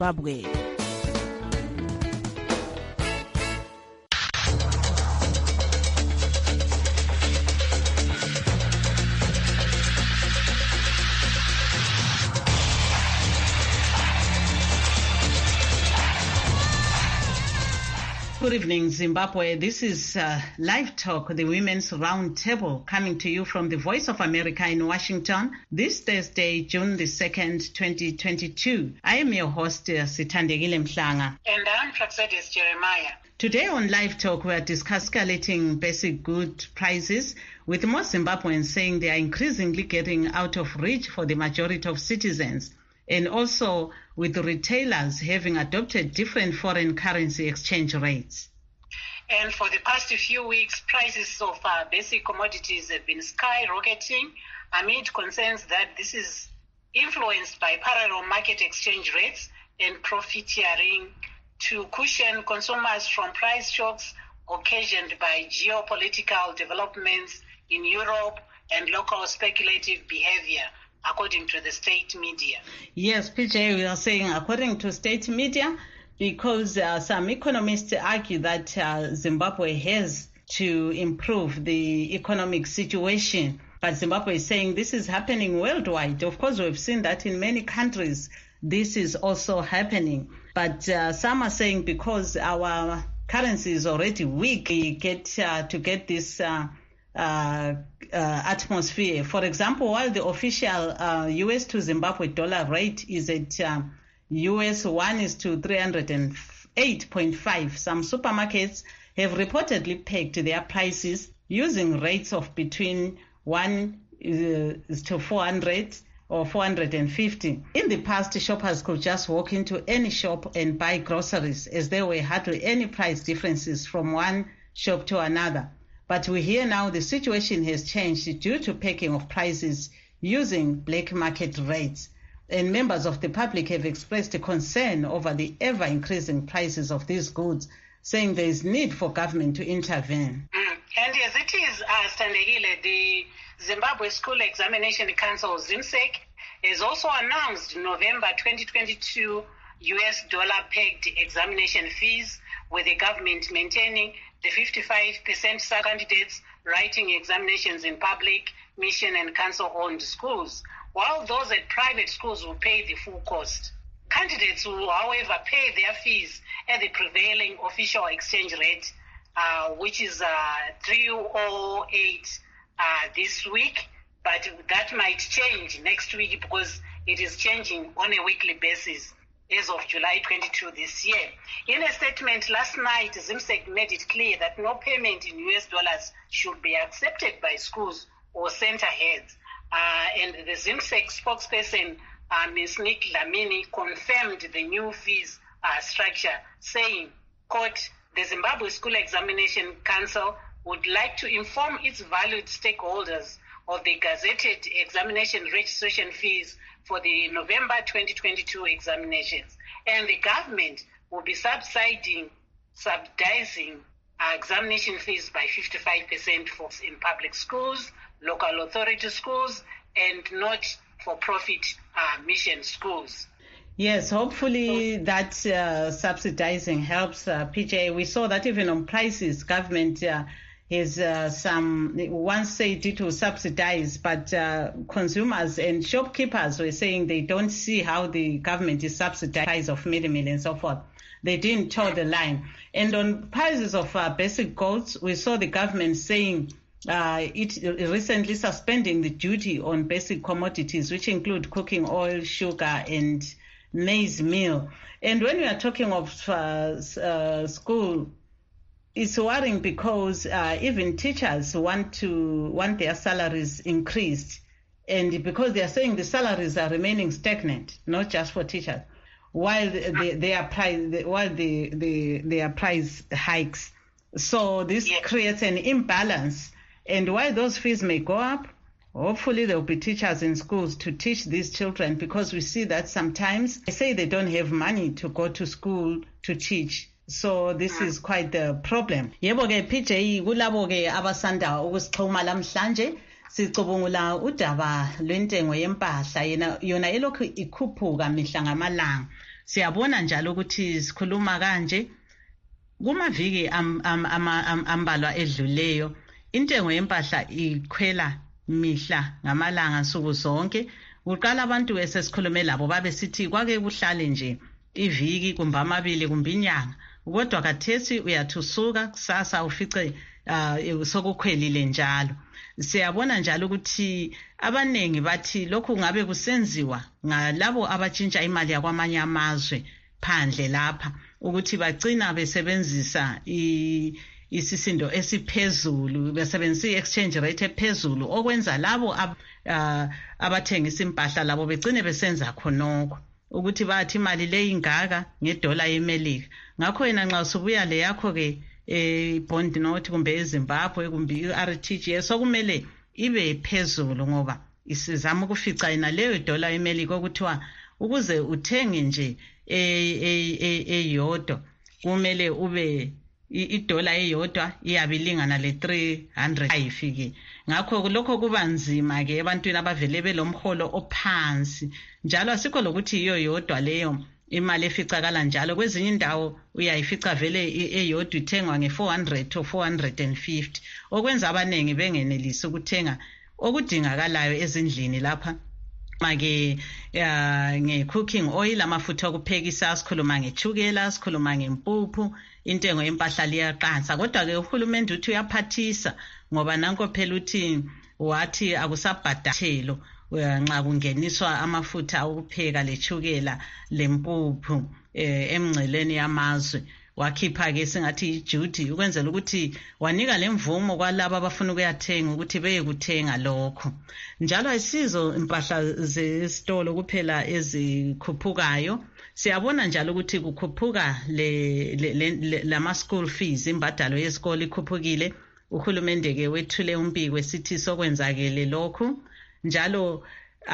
Zimbabwe. Good evening, Zimbabwe. This is Live Talk, the Women's Roundtable, coming to you from the Voice of America in Washington, this Thursday, June the 2nd, 2022. I am your host, Sithandegile Mhlanga. And I'm Praxedis Jeremiah. Today on Live Talk, we are discussing escalating basic good prices, with most Zimbabweans saying they are increasingly getting out of reach for the majority of citizens, and also with retailers having adopted different foreign currency exchange rates. And for the past few weeks, prices of basic commodities have been skyrocketing amid concerns that this is influenced by parallel market exchange rates and profiteering to cushion consumers from price shocks occasioned by geopolitical developments in Europe and local speculative behavior, according to the state media. Yes, PJ, we are saying according to state media, because some economists argue that Zimbabwe has to improve the economic situation. But Zimbabwe is saying this is happening worldwide. Of course, we've seen that in many countries, this is also happening. But some are saying because our currency is already weak, we get to get this atmosphere. For example, while the official US to Zimbabwe dollar rate is at US 1:308.5, some supermarkets have reportedly pegged their prices using rates of between 1:400 or 450. In the past, shoppers could just walk into any shop and buy groceries, as there were hardly any price differences from one shop to another. But we hear now the situation has changed due to pegging of prices using black market rates. And members of the public have expressed a concern over the ever-increasing prices of these goods, saying there is need for government to intervene. And as it is, Standegile, the Zimbabwe School Examination Council, ZIMSEC, has also announced November 2022 US dollar-pegged examination fees, with the government maintaining the 55% candidates writing examinations in public, mission and council-owned schools, while those at private schools will pay the full cost. Candidates will, however, pay their fees at the prevailing official exchange rate, which is 308 this week, but that might change next week because it is changing on a weekly basis as of July 22 this year. In a statement last night, ZIMSEC made it clear that no payment in US dollars should be accepted by schools or center heads. And the ZIMSEC spokesperson, Ms. Nick Lamini, confirmed the new fees structure, saying, quote, the Zimbabwe School Examination Council would like to inform its valued stakeholders of the gazetted examination registration fees for the November 2022 examinations, and the government will be subsidizing examination fees by 55% in public schools, local authority schools, and not-for-profit mission schools. Yes, hopefully that subsidizing helps, PJ. We saw that even on prices, government is once said it will subsidize, but consumers and shopkeepers were saying they don't see how the government is subsidizing of middlemen and so forth. They didn't toe the line. And on prices of basic goods, we saw the government saying it recently suspending the duty on basic commodities, which include cooking oil, sugar, and maize meal. And when we are talking of school, it's worrying because even teachers want their salaries increased, and because they are saying the salaries are remaining stagnant, not just for teachers, while their price hikes. So this creates an imbalance, and while those fees may go up, hopefully there will be teachers in schools to teach these children, because we see that sometimes they say they don't have money to go to school to teach. So this is quite the problem. Yebo ke PJ, kulabo ke abasanda ukusixhuma lamhlanje sicubungula udaba lwentengo yempahla yona elokhu ikhuphuka mihla ngamalanga. siyabona njalo ukuthi sikhuluma kanje kumaviki ambalwa edluleyo intengo yempahla ikhwela mihla ngamalanga nsuku zonke. Uqala abantu esesikhulume labo babe sithi kwake kuhlale nje iviki kumbe amabili kumbe inyanga, kodwa kathesi uyathusuka kusasa ufice sokukhwelile njalo. Siyabona njalo ukuthi abanengi bathi lokhu ngabe kusenziwa ngalabo abatshintsha imali yakwamanye amazwe phandle lapha, ukuthi bagcina besebenzisa isisindo esiphezulu, besebenzisa i-exchange rate ephezulu, okwenza labo abathengisa impahla labo begcine besenza khonokho, ukuthi bathi imali le ingaka ngedola yemelika. Ngakho yena nxa usubuya le yakho-ke bond note kumbe eZimbabwe kumbe i-RTGS sokumele ibe phezulu, ngoba isizama ukufica yena leyo dola yemelika okuthiwa ukuze uthenge nje eyodwa kumele ube idola eyodwa iyabilingana le-300 ayifike. Ngakho lokho kuba nzima ke ebantwini abavele belomholo ophansi, njalo asikho lokuthi iyo yodwa leyo imali eficakala njalo. Kwezinye indawo uyayifica vele eyodwa ithengwa nge-400 or 450, okwenza abaningi bengenelisi ukuthenga okudingakalayo ezindlini lapha. Make nge-cooking oil, amafutha okuphekisa, sikhuluma ngechukela, sikhuluma ngempuphu, intengo yempahla liyaqansa. Kodwa-ke uhulumende uthi uyaphathisa, ngoba nanko phela uthi wathi akusabhadathelo nxa kungeniswa amafutha okupheka lechukela lempuphu emngceleni yamazwe. Wakhipha-ke singathi ijuti ukwenzela ukuthi wanika lemvumo kwalabo abafuna ukuyathenga ukuthi beye kuthenga lokho. Njalo ayisizo impahla zesitolo kuphela ezikhuphukayo, siyabona njalo ukuthi kukhuphuka lama-school fees, imbadalo yesikole ikhuphukile. Uhulumende-ke wethule umbiko esithi sokwenzakele lokhu. Njalo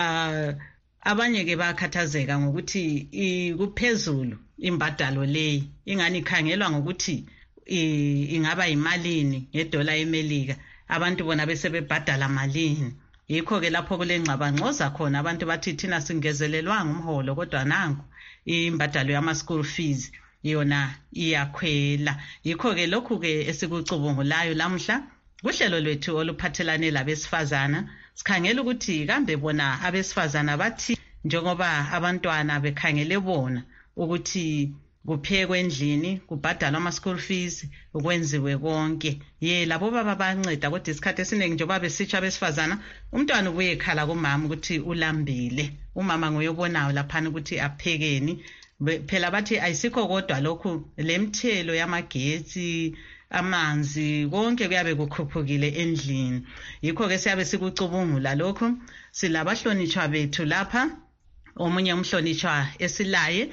abanye-ke bakhathazeka ngokuthi kuphezulu imbadalo leyi, ingani ikhangelwa ngokuthi ingaba yimalini ngedola yemelika, abantu bona bese bebhadala malini. Yikho-ke lapho kulengxabangxoza khona, abantu bathi thina singezelelwanga umholo, kodwa nanku imbadalo yama-school fees yona iyakhwela. Yikho-ke lokhu-ke esikucubungulayo lamhla kuhlelo lwethu oluphathelane labesifazana, sikhangela ukuthi kambe bona abesifazana bathi njengoba abantwana bekhangele bona ukuthi kuphekwe endlini, kubhadalwa ama-school fees, ukwenziwe konke. Labo baba banceda, kodwa isikhathi esiningi njengoba besitsha abesifazana, umntwana ubuye ekhala kumama ukuthi ulambile. Umama nguye obonayo laphana ukuthi aphekeni. Phela bathi ayisikho kodwa lokhu, lemthelo yamagetsi, amanzi, konke kuyabe kukhuphukile endlini. Yikho-ke siyabe sikucubungula lokhu. Silabahlonitshwa bethu lapha. Omunye umhlonitshwa esilaye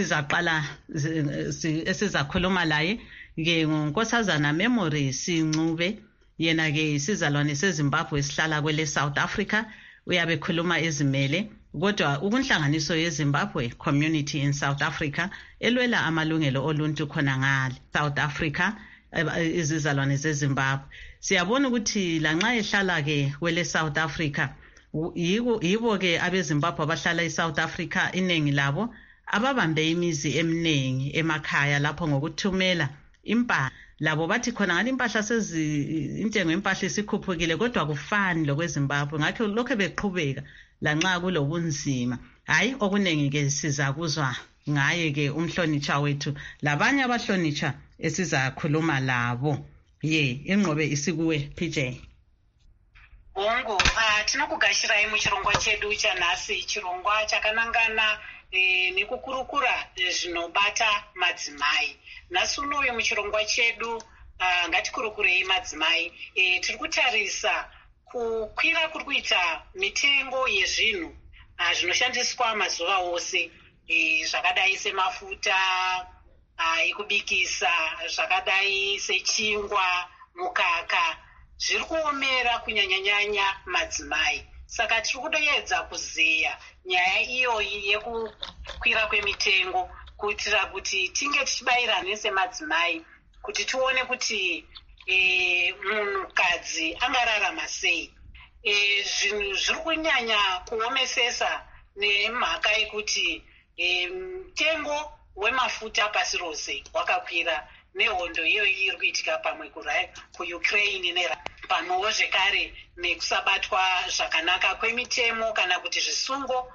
esizakhuluma laye ke nguNkosazana Memory Sincube. Yena-ke isizalwane seZimbabwe esihlala kwele South Africa, uyabe khuluma ezimele, kodwa ukunhlanganiso yeZimbabwe Community in South Africa elwela amalungelo oluntu khona ngale South Africa, izizalwane zeZimbabwe. Siyabona ukuthi lanxa ehlala-ke kwele South Africa, yibo-ke abeZimbabwe abahlala eSouth Africa, iningi labo ababambe imizi eminingi emakhaya lapho ngokuthumela impahla. Labo bathi khona ngale impahla intengo yempahla isikhuphukile, kodwa kufani lokweZimbabwe. Ngakho lokho beqhubeka lanxa kulobunzima. Hayi, okuningi-ke sizakuzwa ngaye-ke umhlonitshwa wethu labanye abahlonitshwa esizakhuluma labo. Ingqobe isikuwe PJ. Bongo, tinokugashirai muchirongwa chedu chanhasi, chirongwa chakanangana nekukurukura zvinobata madzimai. Nhasi unoyu muchirongwa chedu ngatikurukurei madzimai. Tiri kutarisa kukwira kuri kuita mitengo yezvinhu zvinoshandiswa mazuva ose, zvakadai semafuta ekubikisa, zvakadai sechingwa, mukaka, zviri kuomera kunyanya-nyanya madzimai. Saka tiri kutoedza kuzeya nyaya iyoyi yekukwira kwemitengo kuitira kuti tinge tichibayirana semadzimai kuti tione kuti munhukadzi angararama sei. Zvinhu zviri kunyanya kuomesesa nemhaka yekuti Mutengo wemafuta pasi rose wakakwira nehondo iyoyo iri kuitika pamwe kuUkraine pamwewo zvekare nekusabatwa zvakanaka kwemitemo kana kuti zvisungo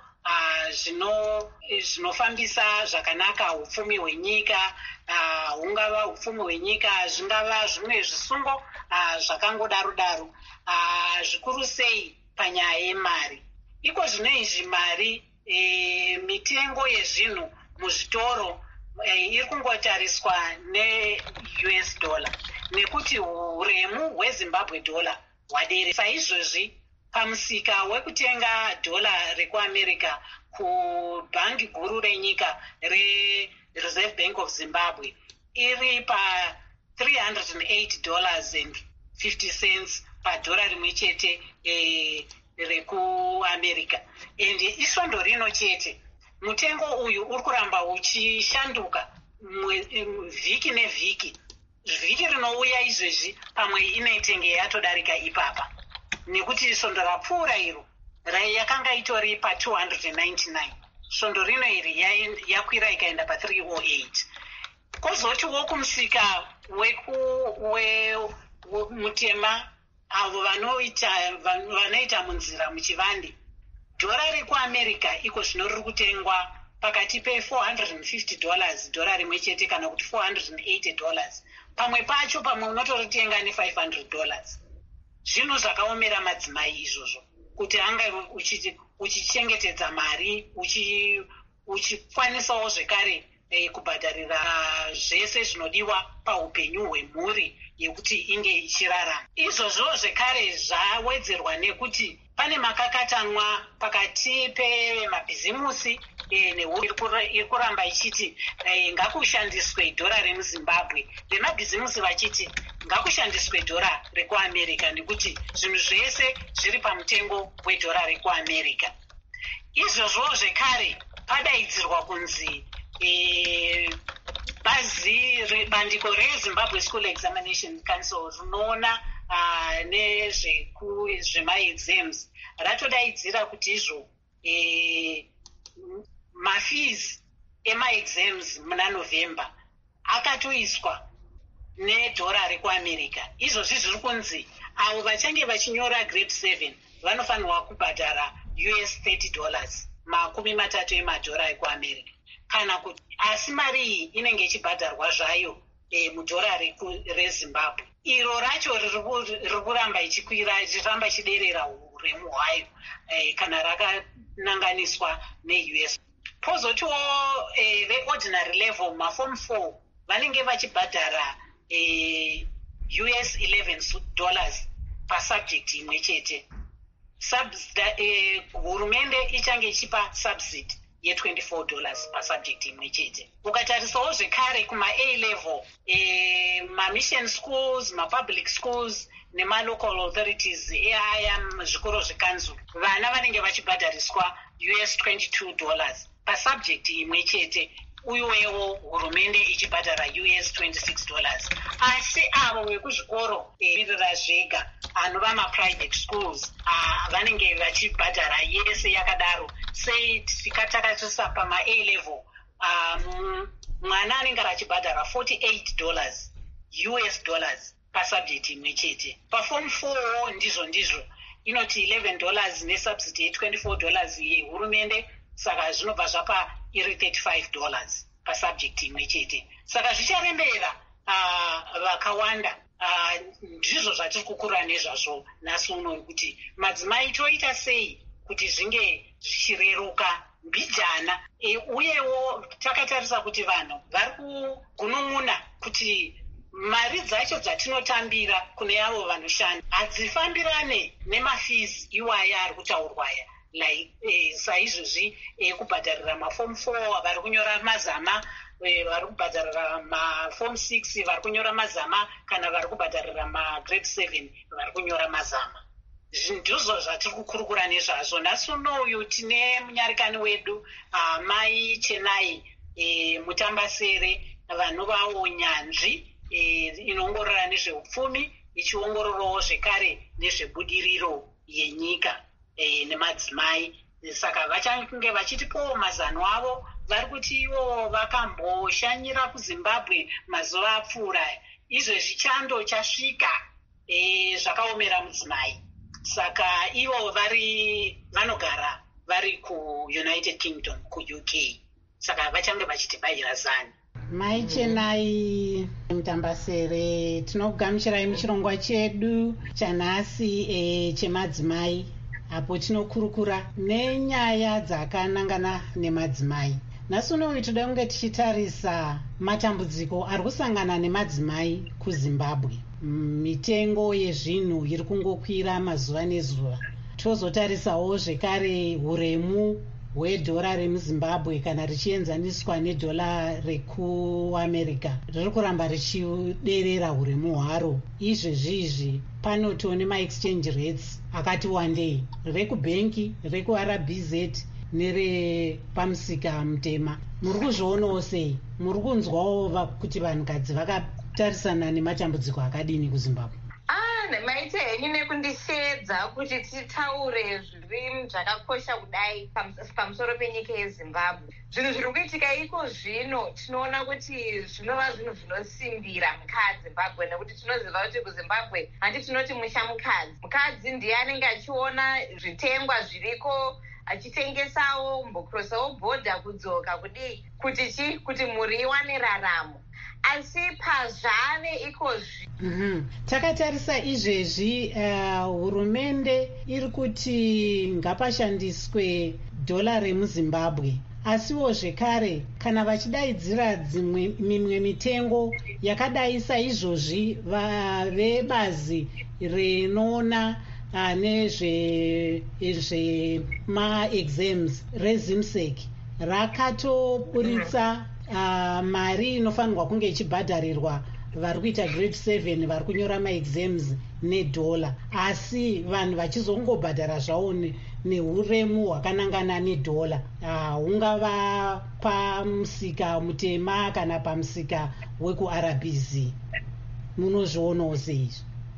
zvinofambisa zvakanaka upfumi hwenyika, hungava upfumi hwenyika, zvingava zvimwe zvisungo zvakangodaro zvikuru sei panyaya yemari. Iko zvino izvi mari, mitengo yezvinhu muzvitoro iri kungotariswa neUS dollar nekuti uremu hweZimbabwe dollar hwadere. Saizvozvi pamusika wekutenga dhola rekuAmerica kubhangi guru renyika reReserve Bank of Zimbabwe iri pa $308.50 padhora rimwe chete rekuAmerica. And isvondo rino chete mutengo uyu uri kuramba uchishanduka vhiki nevhiki. Vhiki rinouya izvezvi pamwe inoitenge yatodarika ipapa, nekuti svondo rapfuura iro yakanga itori pa 299. Svondo rino iri yakwira ikaenda pa 308. Kozotiwo kumusika mutema avo vanoita munzira muchivande, dhora rekuAmerica iko zvino riri kutengwa pakati pe$450 dhora rimwe chete kana kuti $480. Pamwe pacho pamwe unotoritenga ne$500. Zvinhu zvakaomera madzimai izvozvo kuti anga uchichengetedza mari, uchikwanisawo zvekare kubhadharira zvese zvinodiwa paupenyu hwemhuri yekuti inge ichirarama. Izvozvo zvekare zvawedzerwa nekuti pane makakatanwa pakati pemabhizimusi nehurumende iri kuramba ichiti ngakushandiswe dhora remuZimbabwe, vemabhizimusi vachiti ngakushandiswe dhora rekuAmerica nekuti zvinhu zvese zviri pamutengo wedhora rekuAmerica. Izvozvo zvekare padaidzirwa kunzi bandiko reZimbabwe School Examination Council rinoona nezvemaexams ratodaidzira kuti izvo mafees emaexams muna November akatoiswa nedhora rekuAmerica. Izvozvi zviri kunzi avo vachange vachinyora grade 7 vanofanirwa kubhadhara $30, $30 emadhora ekuAmerica. Kana kuti asi mari iyi inenge ichibhadharwa zvayo mudhora reZimbabwe. Iro racho riri kuramba ichikwira, richiramba ichiderera uremu hwayo kana rakananganiswa neUS. Pozotiwo veordinary level maform 4 vanenge vachibhadhara $11 pasubject imwe chete. Hurumende ichange ichipa subsidy $24 pasubject imwe chete. Ukatarisawo zvekare kuma-A level, ma-mission schools, ma-public schools nema-local authorities aya zvikoro zvekanzuru, vana vanenge vachibhadhariswa $22 pasubject imwe chete, uyewo hurumende ichibhadhara $26. Asi avo vekuzvikoro mirira zvega anova ma-private schools vanenge vachibhadhara yese yakadaro. Sei tikatarisisa pama-A level mwana anenge achibhadhara $48 pasubject imwe chete. Paform 4 ndizvo inoti $11 nesubsidy $24 yehurumende, saka zvinobva zvapa iri $35 pasubject imwe chete. Saka zvicharembera vakawanda. Ndizvo zvatiri kukura nezvazvo nhasi uno, kuti madzimai toita sei kuti zvinge zvichireruka mbijana. Uyewo takatarisa kuti vanhu vari kugunun'una kuti mari dzacho dzatinotambira kune avo vanoshanda hadzifambirane nemafees iwaya ari kutaurwa aya. Saizvozvi kubhadharira maform 4 vari kunyora mazama, vari kubhadharira maform 6 vari kunyora mazama, kana vari kubhadharira magrade 7 vari kunyora mazama. Ndizvo zvatiri kukurukura nezvazvo. Nhasi unoyu tine munyarikani wedu Mai Chenai Mutambasere, vanovawo nyanzvi inoongorora nezveupfumi, ichiongororawo zvekare nezvebudiriro yenyika nemadzimai. Saka vachange vachitipowo mazano avo vari kuti ivo vakamboshanyira kuzimbabwe mazuva apfuura, izvezvi chando chasvika zvakaomera mudzimai. Saka ivo vanogara vari kuUnited Kingdom, kuUK. Saka vachange vachitibayira zani. Mai Chenai Mutambasere, tinokugamuchirai muchirongwa chedu chanhasi chemadzimai, apo tinokurukura nenyaya dzakanangana nemadzimai. Nhasi unowu toda kunge tichitarisa matambudziko ari kusangana nemadzimai kuZimbabwe. Mitengo yezvinhu iri kungokwira mazuva nezuva. Tozotarisawo zvekare uremu hwedhora remuZimbabwe kana richienzaniswa nedhora rekuAmerica riri kuramba richiderera uremu hwaro. Izvezvi panoto nemaexchange rates akati wandei, rekubhenki, rekuRBZ nerepamusika mutema. Muri kuzvionawo sei? Muri kunzwawo kuti vanhukadzi vakatarisana nematambudziko akadini kuZimbabwe? Maite henyu nekundisheedza kuti titaure zviri zvakakosha kudai pamusoro penyika yeZimbabwe. Zvinhu zviri kuitika iko zvino tinoona kuti zvinova zvinhu zvinosimbira mukaZimbabwe, nekuti tinoziva kuti kuZimbabwe handi tinoti musha mukadzi. Mukadzi ndiye anenge achiona zvitengwa zviriko, achitengesawo, mbokurosawo bhodha kudzoka kuti mhuri iwane raramo. Asi pazvane ikozvi takatarisa izvezvi hurumende iri kuti ngapashandiswe dhora remuZimbabwe, asiwo zvekare kana vachidaidzira mimwe mitengo yakadai saizvozvi, vebazi rinoona nezvemaexams reZimsec rakatoburitsa mari inofanirwa kunge ichibhadharirwa vari kuita grade 7 vari kunyora maexams nedhola, asi vanhu vachizongobhadhara zvavo neuremu hwakanangana nedhola, hungava pamusika mutema kana pamusika wekuRBZ. Munozvionawo seizvi?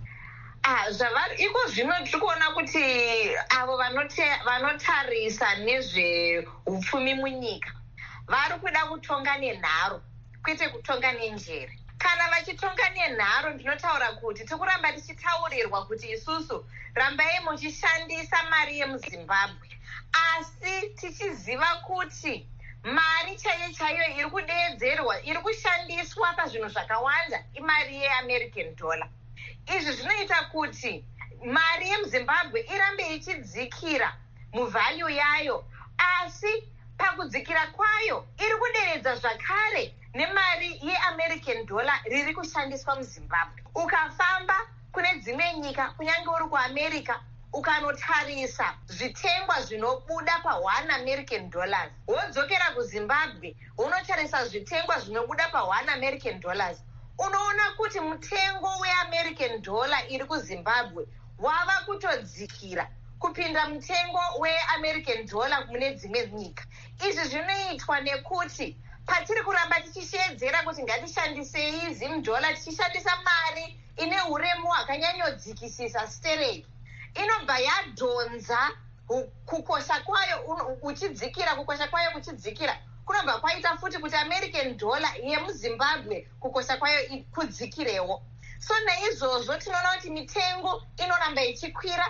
Iko zvino tiri kuona kuti avo vanotarisa nezveupfumi munyika vari kuda kutonga nenharo kwete kutonga nenjere. Kana vachitonga nenharo, ndinotaura kuti tikuramba tichitaurirwa kuti isusu rambai muchishandisa mari yemuZimbabwe, asi tichiziva kuti mari chaiyo chaiyo iri kudeedzerwa, iri kushandiswa pazvinhu zvakawanda, imari yeAmerican dollar. Izvi zvinoita kuti mari yemuZimbabwe irambe ichidzikira muvalue yayo, asi pakudzikira kwayo iri kuderedza zvakare nemari yeAmerican dollar riri kushandiswa muZimbabwe. Ukafamba kune dzimwe nyika, kunyange uri kuAmerica, ukanotarisa zvitengwa zvinobuda pa1 American dollars, wodzokera kuZimbabwe unotarisa zvitengwa zvinobuda pa1 American dollars, unoona kuti mutengo weAmerican dollar iri kuZimbabwe wava kutodzikira kupinda mutengo weAmerican dollar mune dzimwe nyika. Izvi zvinoitwa nekuti patiri kuramba tichisheedzera kuti ngatishandisei ZimDollar, tichishandisa mari ine uremu hwakanyanyodzikisisa stereki, inobva yadhonza kukosha kwayo uchidzikira, kukosha kwayo kuchidzikira kunobva kwaita futi kuti American dollar yemuZimbabwe kukosha kwayo kudzikirewo. So naizvozvo tinoona kuti mitengo inoramba ichikwira,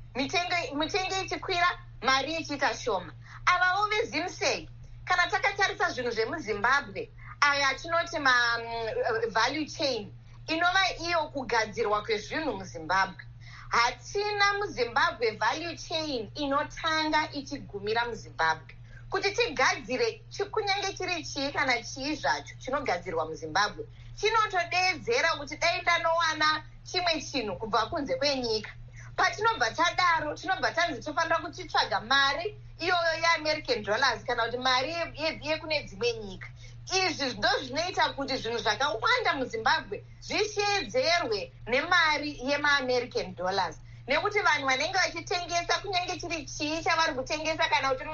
mitengo ichikwira, mari ichiita shoma. Avavo veZimsec, kana takatarisa zvinhu zvemuZimbabwe, aya tinoti value chain, inova iyo kugadzirwa kwezvinhu muZimbabwe. Hatina muZimbabwe value chain inotanga ichigumira muZimbabwe. Kuti tigadzire kunyange chiri chii kana chii zvacho chinogadzirwa muZimbabwe, chinotodeedzera kuti dai ndanowana chimwe chinhu kubva kunze kwenyika. Patinobva tadaro, tinobva tanzi tofanira kuchitsvaga mari iyoyo yeAmerican dollars kana kuti mari yekune dzimwe nyika. Izvi ndo zvinoita kuti zvinhu zvakawanda muZimbabwe zvisheedzerwe nemari yemaAmerican dollars, nekuti vanhu vanenge vachitengesa kunyange chiri chii chavari kutengesa, kana kuti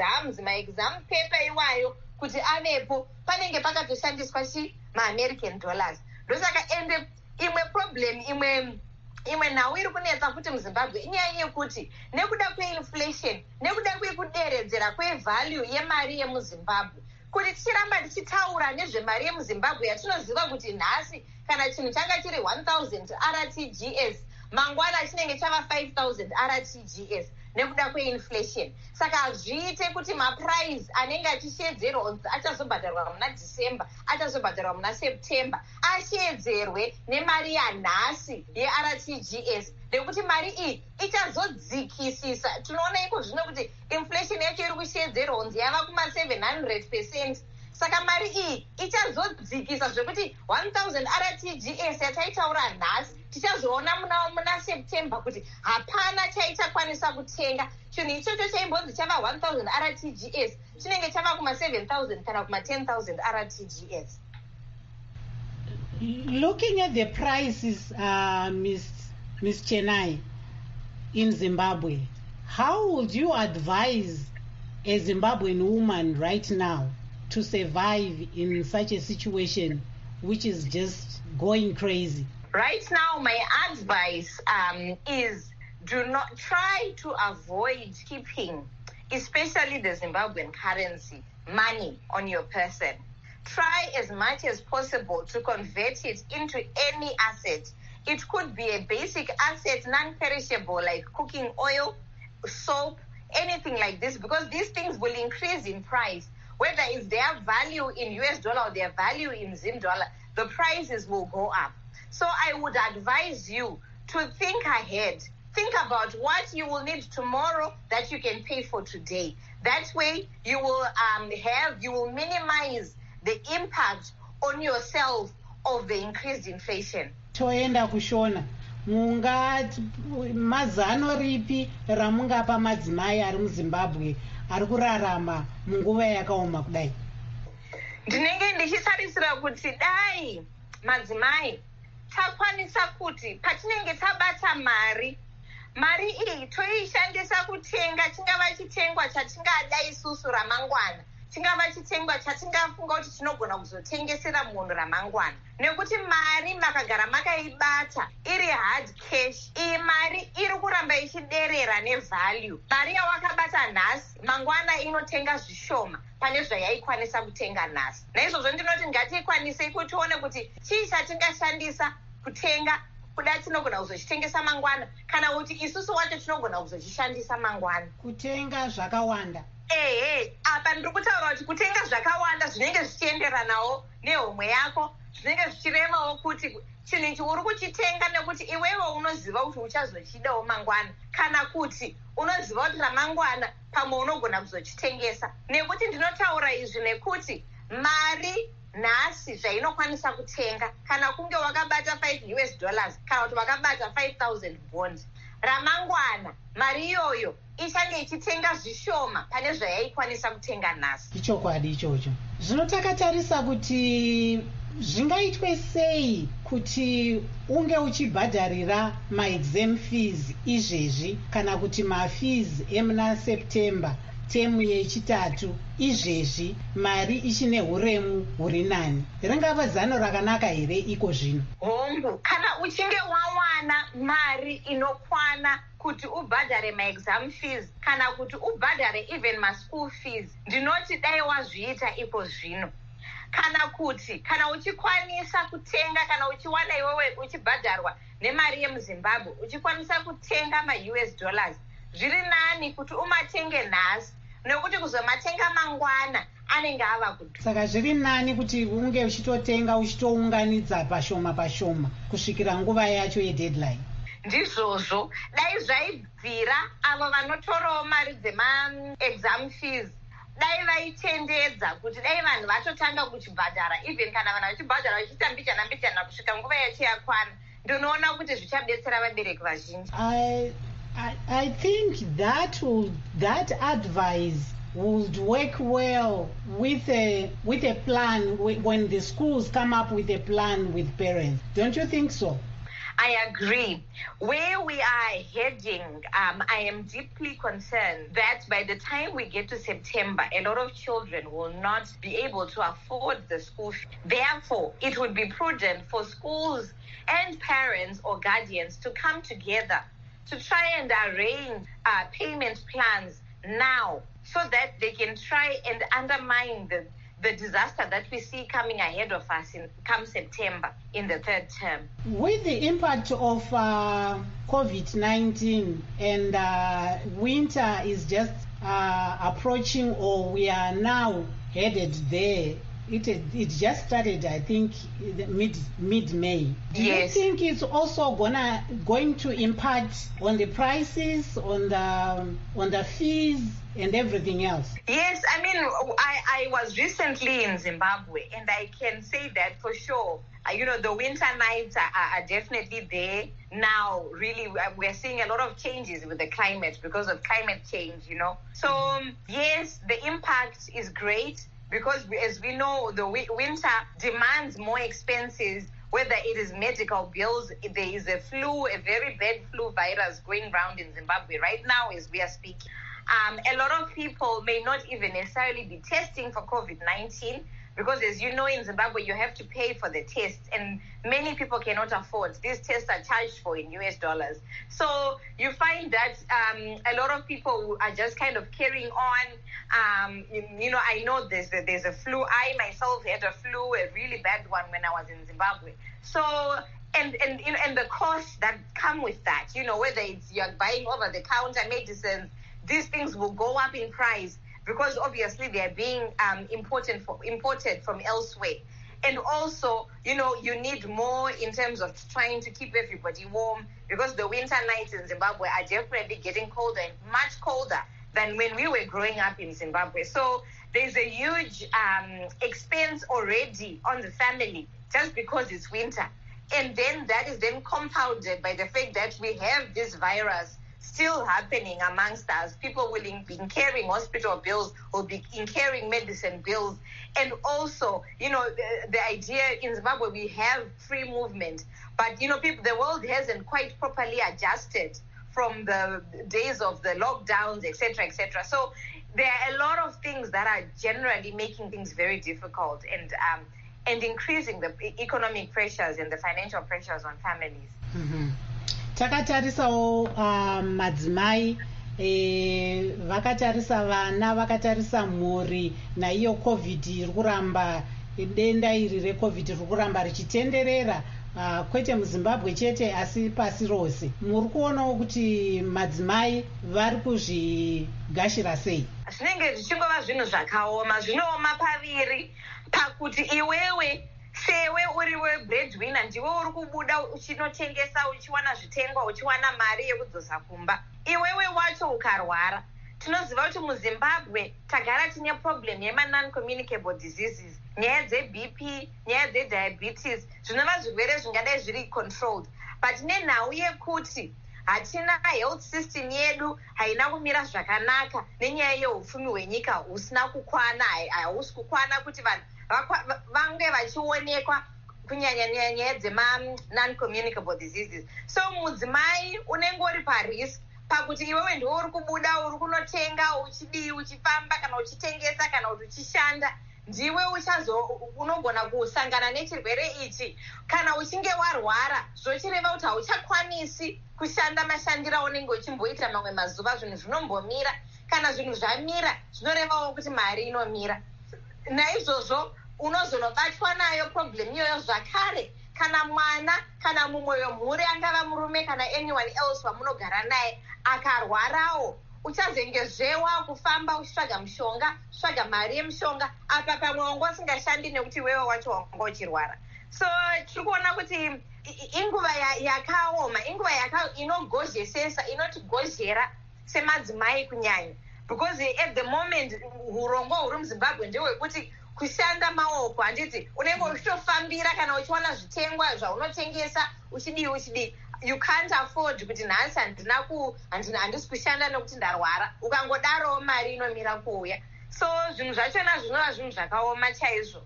maexam paper iwayo kuti avepo, panenge pakatoshandiswa maAmerican dollars. Ndosaka ende imwe problem, imwe nhau iri kunetsa futi muZimbabwe inyaya yekuti nekuda kweinflation, nekuda kwekuderedzera kwevalue yemari yemuZimbabwe, kuti tichiramba tichitaura nezvemari yemuzimbabwe yatinoziva kuti nhasi kana chinhu changa chiri 1000 rtgs mangwana chinenge chava 5000 rtgs nekuda kweinflation. Saka hazviite kuti maprice anenge achishedzerwa achazobhadharwa muna December, achazobhadharwa muna September, ashedzerwe nemari yanhasi yeRTGS, nekuti mari iyi ichazodzikisisa. Tinoona iko zvino kuti inflation yacho iri kushedzerwa kunzi yava kuma 700%. Saka mari iyi ichazodzikisa zvekuti 1000 rtgs yataitaura nhasi tichazoona muna September kuti hapana chaichakwanisa kutenga. Chinhu ichocho chaimbonzi chava 1000 rtgs chinenge chava kuma 7000 kana kuma 10000 rtgs. Looking at the prices, Ms. Chenai, in Zimbabwe, how would you advise a Zimbabwean woman right now to survive in such a situation which is just going crazy? Right now, my advice is do not try to avoid keeping, especially the Zimbabwean currency, money on your person. Try as much as possible to convert it into any asset. It could be a basic asset, non-perishable, like cooking oil, soap, anything like this, because these things will increase in price. Whether it's their value in US dollar or their value in Zim dollar, the prices will go up. So I would advise you to think ahead. Think about what you will need tomorrow that you can pay for today. That way you will minimize the impact on yourself of the increased inflation. Toenda kushona. Mazano ripi ramungapa madzimai ari muZimbabwe ari kurarama munguva yakaoma kudai? Ndinenge ndichitarisira kuti dai madzimai takwanisa kuti patinenge tabata mari iyi toishandisa kutenga chingava chitengwa chatingada isusu ramangwana, chingava chitengwa chatingafunga kuti chinogona kuzotengesera munhu ramangwana. Nekuti mari makagara makaibata iri hard cash, iyi mari iri kuramba ichiderera nevalue. Mari yawakabata nhasi mangwana inotenga zvishoma pane zvayaikwanisa kutenga nhasi. Naizvozvo ndinoti ngatiikwanisei kuti tione kuti chii chatingashandisa kutenga kuda tinogona kuzochitengesa mangwana, kana kuti isusu wacho tinogona kuzochishandisa mangwana kutenga zvakawanda. Apa ndiri kutaura kuti kutenga zvakawanda zvinenge zvichienderanawo nehomwe yako, zvinenge zvichirevawo kuti chinhu ichi uri kuchitenga nekuti iwewe unoziva kuti uchazochidawo mangwana, kana kuti unoziva kuti ramangwana pamwe unogona kuzochitengesa. Nekuti ndinotaura izvi nekuti mari nhasi zvainokwanisa kutenga, kana kunge wakabata $5 kana kuti wakabata 5000 bond, ramangwana mari iyoyo ichange ichitenga zvishoma pane zvayaikwanisa kutenga nhasi. Ichokwadi ichocho. Zvino takatarisa kuti zvingaitwe sei kuti unge uchibhadharira maexam fees izvezvi kana kuti mafees emuna September temu yechitatu izvezvi mari ichine huremu huri nani? Ringava zano rakanaka here iko zvino? Hongu, kana uchinge wawana mari inokwana kuti ubhadhare maexam fees kana kuti ubhadhare even maschool fees, ndinoti dai wazviita iko zvino. Kana uchikwanisa kutenga, kana uchiwana iwewe uchibhadharwa nemari yemuZimbabwe uchikwanisa kutenga ma-US dollars, zviri nani kuti umatenge nhasi nekuti kuzomatenga mangwana anenge ava kuti. Saka zviri nani kuti unge uchitotenga uchitounganidza pashoma pashoma kusvikira nguva yacho yedeadline. Ndizvozvo dai zvaibvira avo vanotorawo mari dzema-exam fees, dai vaitendedza kuti dai vanhu vatotanga kuchibhadhara, even kana vanhu vachibhadhara vachiita mbichana kusvika nguva yacho yakwana, ndinoona kuti zvichabetsera vabereki vazhinji. I think that advice would work well with a plan when the schools come up with a plan with parents. Don't you think so? I agree. Where we are heading, I am deeply concerned that by the time we get to September, a lot of children will not be able to afford the school fee. Therefore, it would be prudent for schools and parents or guardians to come together to try and arrange payment plans now so that they can try and undermine the disaster that we see coming ahead of us come September in the third term. With the impact of COVID-19 and winter is just approaching, or we are now headed there. It just started, I think, mid-May. Do you think it's also going to impact on the prices, on the fees, and everything else? Yes, I mean, I was recently in Zimbabwe, and I can say that for sure. The winter nights are definitely there now. Really, we're seeing a lot of changes with the climate because of climate change, So, yes, the impact is great because, as we know, the winter demands more expenses, whether it is medical bills. There is a very bad flu virus going around in Zimbabwe right now as we are speaking. A lot of people may not even necessarily be testing for COVID-19 because, as you know, in Zimbabwe, you have to pay for the tests, and many people cannot afford. These tests are charged for in US dollars. So you find that a lot of people are just kind of carrying on. I know there's a flu. I myself had a flu, a really bad one, when I was in Zimbabwe. So, and the costs that come with that, whether it's you're buying over-the-counter medicines, these things will go up in price because obviously they're being imported from elsewhere. And also, you need more in terms of trying to keep everybody warm because the winter nights in Zimbabwe are definitely getting colder and much colder than when we were growing up in Zimbabwe. So there's a huge expense already on the family just because it's winter. And then that is then compounded by the fact that we have this virus still happening amongst us. People will be incurring hospital bills, will be incurring medicine bills. And also, the idea in Zimbabwe, we have free movement. But, the world hasn't quite properly adjusted from the days of the lockdowns, etc., etc. So there are a lot of things that are generally making things very difficult and increasing the economic pressures and the financial pressures on families. Mm-hmm. Takatarisawo madzimai vakatarisa vana, vakatarisa mhuri, naiyo covid iri kuramba, denda iri recovid riri kuramba richitenderera, kwete muZimbabwe chete asi pasi rose. Muri kuonawo kuti madzimai vari kuzvigashira sei? Zvinenge zvichingova zvinhu zvakaoma, zvinooma paviri pakuti iwewe sewe uriwe breadwinner ndiwe uri kubuda uchinotengesa, uchiwana zvitengwa, uchiwana mari yekudzosa kumba. Iwewe wacho ukarwara, tinoziva kuti muZimbabwe tagara tine problem yema-non-communicable diseases, nyaya dzeBP, nyaya dzediabetes, zvinova zvirwere zvingadai zviri controlled. But nenhau yekuti hatina health system yedu haina kumira zvakanaka, nenyaya yeupfumi hwenyika husina kukwana, hausi kukwana kuti vanhu vange vachionekwa kunyanya nyaya dzema-non-communicable diseases. So mudzimai unenge uri parisk pakuti iwewe ndiwe uri kubuda, uri kunotenga, uchifamba kana uchitengesa kana kuti uchishanda, ndiwe unogona kusangana nechirwere ichi. Kana uchinge warwara, zvochireva kuti hauchakwanisi kushanda mashandiro aunenge uchimboita mamwe mazuva, zvinhu zvinombomira. Kana zvinhu zvamira, zvinorevawo kuti mari inomira. Naizvozvo unozonobatwa nayo problem iyoyo zvakare. Kana mwana, kana mumwe wemhuri, angava murume kana anyone else wamunogara naye, akarwarawo, uchazengezvewa kufamba uchitsvaga mushonga, uchitsvaga mari yemushonga, apa pamwe wanga usingashandi nekuti wewe wacho wanga uchirwara. So tiri kuona kuti inguva yakaoma, inguva inogozhesesa, inotigozhera semadzimai kunyanya. Because at the moment, hurongo huri muZimbabwe ndehwekuti kushanda maoko, handiti unenge uchitofambira kana uchiwana zvitengwa zvaunotengesa uchidii. You can't afford kuti nhasi handisi kushanda nekuti ndarwara, ukangodarowo mari inomira kuuya. So zvinhu zvachona zvinova zvinhu zvakaoma chaizvo,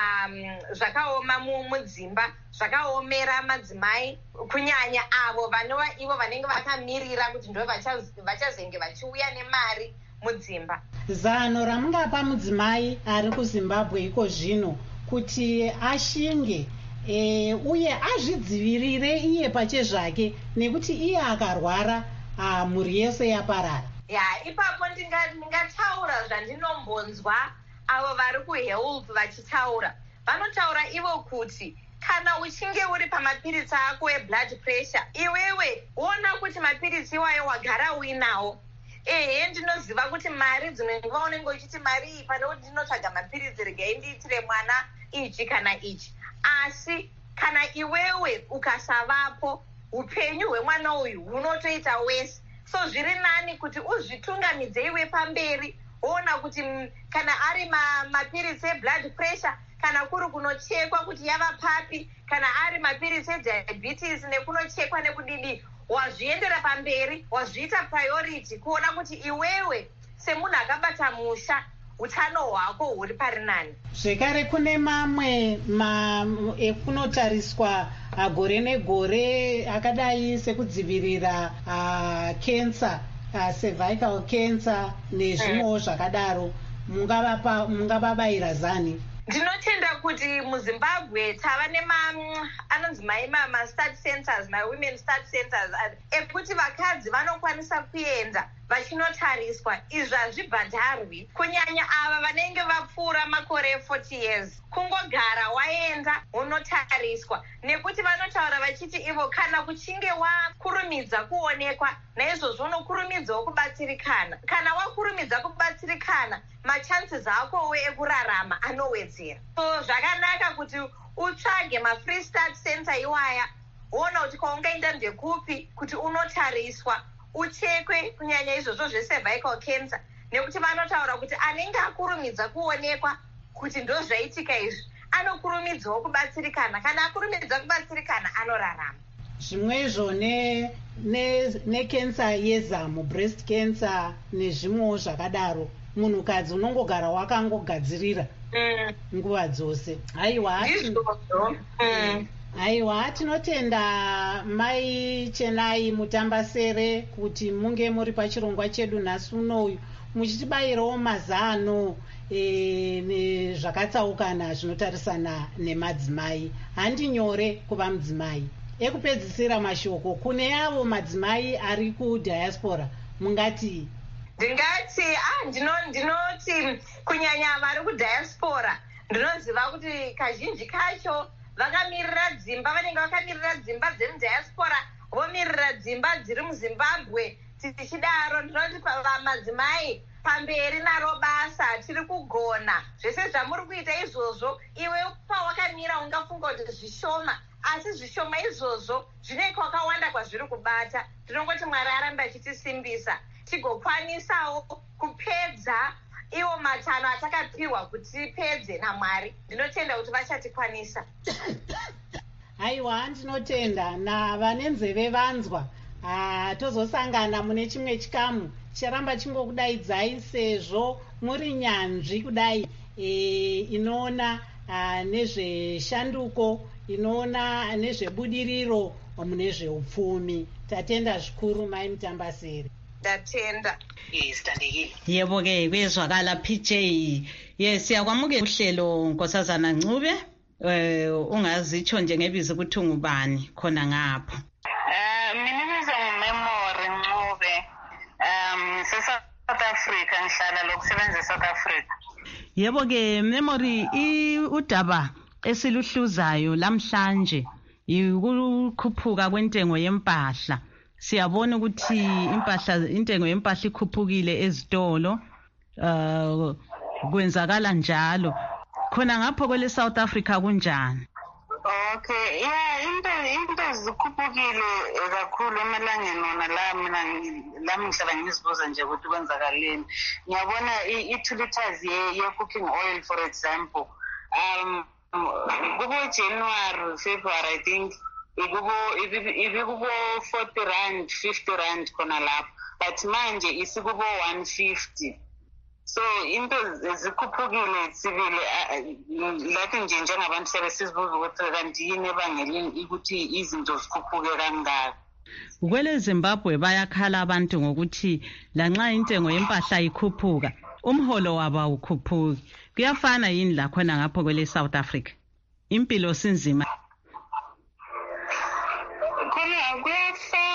zvakaoma mudzimba, zvakaomera madzimai, kunyanya avo ivo vanenge vakamirira kuti ndo vachazenge vachiuya nemari mudzimba. Zano ramungapa mudzimai ari kuZimbabwe iko zvino kuti ashinge uye azvidzivirire iye pachezvake, nekuti iye akarwara mhuri yese yaparara? Ipapo ndingataura zvandinombonzwa avo vari kuhelp vachitaura vanotaura ivo kuti kana uchinge uri pamapiritsi ako eblood pressure iwewe ona kuti mapiritsi iwayo wagara uinawo. Ndinoziva kuti mari dzimwe nguva unenge uchiti mari iyi pane kuti ndinotsvaga mapiritsi regai ndiitire mwana ichi kana ichi, asi kana iwewe ukasavapo upenyu hwemwana uyu hunotoita wese. So zviri nani kuti uzvitungamidze iwe pamberi woona kuti kana ari mapiritsi eblood pressure, kana kuri kunochekwa kuti yava papi, kana ari mapiritsi ediabetes nekunochekwa nekudidi, wazviendera pamberi, wazviita priority kuona kuti iwewe semunhu akabata musha utano hwako huri pari nani. Zvekare kune mamwe ekunotariswa gore negore akadai sekudzivirira cancer, cervical cancer nezvimwewo zvakadaro, mungavabayira zani? Ndinotenda kuti muZimbabwe tava anonzi ma-stud centers, ma-women stud centers, ekuti vakadzi vanokwanisa kuenda vachinotariswa. Izvi hazvibhadharwi kunyanya ava vanenge vapfuura makore 40 years. Kungogara waenda unotariswa, nekuti vanotaura vachiti ivo kana kuchinge wakurumidza kuonekwa naizvozvo unokurumidzawo kubatsirikana. Kana wakurumidza kubatsirikana machances ako ekurarama anowedzera. So zvakanaka kuti utsvage ma-free stud center iwaya, woona kuti kwaungaenda ndekupi kuti unotariswa uchekwe kunyanya izvozvo zvecervical cancer, nekuti vanotaura kuti anenge akurumidza kuonekwa kuti ndo zvaitika izvi anokurumidzawo kubatsirikana. Kana akurumidza kubatsirikana anorarama. Zvimwezvo nekensa yezamu, breast cancer nezvimwewo zvakadaro, munhukadzi unongogara wakangogadzirira nguva dzose. Haiwa, tinotenda mai Chenai Mutambasere kuti munge muri pachirongwa chedu nhasi unoyu muchitibayirawo mazano nezvakatsaukana zvinotarisana nemadzimai. Handi nyore kuva mudzimai. Ekupedzisira mashoko kune avo madzimai ari kudiaspora mungati? Ndinoti kunyanya vari kudiaspora ndinoziva kuti kazhinji kacho vakamirira dzimba, vanenge vakamirira dzimba dzemudiaspora, vomirira dzimba dziri muZimbabwe. Tichidaro ndinoti madzimai pamberi naro basa tiri kugona. Zvese zvamuri kuita izvozvo iwe pawakamira ungafunga kuti zvishoma, asi zvishoma izvozvo zvine kwakawanda kwazviri kubata. Tinongoti Mwari arambe achitisimbisa tigokwanisawo kupedza iwo matano atakapiwa kuti tipedze naMwari. Ndinotenda kuti vachatikwanisa. Haiwa, ndinotenda navane nzeve vanzwa. Tozosangana mune chimwe chikamu charamba chingokudaidzai sezvo muri nyanzvi kudai inoona nezveshanduko, inoona nezvebudiriro mune zveupfumi. Tatenda zvikuru mai Mutambasere. Ndatenda. Yebo ke kwezwakala PJ. Yes, yakwamukela uhlelo Nkosazana Ncube. Ungazitsho nje ngebizo ukuthi ungubani khona ngapho. Mina ngizomemory Ncube. South Africa, ngihlala lokusebenza South Africa. Yebo ke memory udaba esiluhluzayo lamhlanje ukukhuphuka kwentengo yempahla. Siyabona ukuthi intengo yempahla ikhuphukile ezitolo, kwenzakala njalo. Khona ngapho kwele South Africa kunjani? Okay, into zikhuphukile kakhulu emalangeni wona lami ngihlala ngizibuza nje ukuthi kwenzakaleni. Ngiyabona i-2 liters ye-cooking oil for example, kubo January, February I think ibikubo 40 rand, 50 rand khona lapho, but manje isikubo 150. So into zikhuphukile sibili lathi nje njengabantu sebesizibuza ukuthi kanti yini ebangela ukuthi izinto zikhuphuke kangaka. Kwele Zimbabwe bayakhala abantu ngokuthi lanxa intengo yempahla ikhuphuka umholo wabo awukhuphuki. Kuyafana yini la khona ngapho kwele South Africa? Impilo sinzima. Khona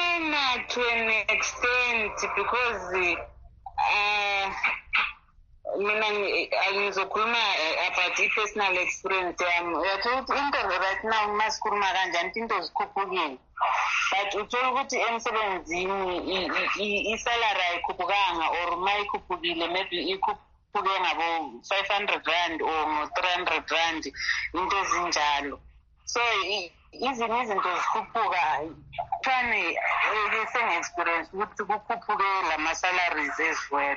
kuyafana to an extent because mina angizokhuluma about i-personal experience yami. Uyathola ukuthi into right now masikhuluma kanjani into zikhuphukile, but uthola ukuthi emsebenzini isalary ayikhuphukanga or ma ikhuphukile maybe ikhuphuke ngabo 500 rand or ngo 300 rand, into ezinjalo. So izinto zikhuphuka fane senge-experience ukuthi kukhuphuke lama-salaries as well.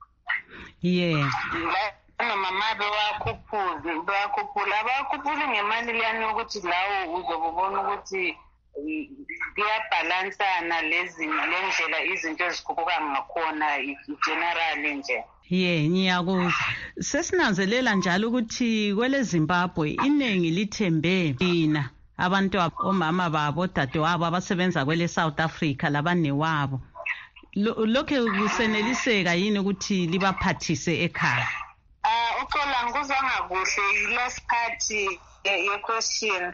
Yeah. Mama bewakhuphula abakhuphuli ngemali leyani ukuthi lawo uzobona ukuthi kuyabhalansana lendlela izinto ezikhuphuka ngakhona generally nje. Ngiyakuzwa. Sesinanzelela njalo ukuthi kwele Zimbabwe iningi lithembe thina abantu omama babo dadewabo abasebenza kwele South Africa labanewabo. Lokho kuseneliseka yini ukuthi libaphathise ekhaya? Uxola ngikuzwanga kuhle i-last part ye-question.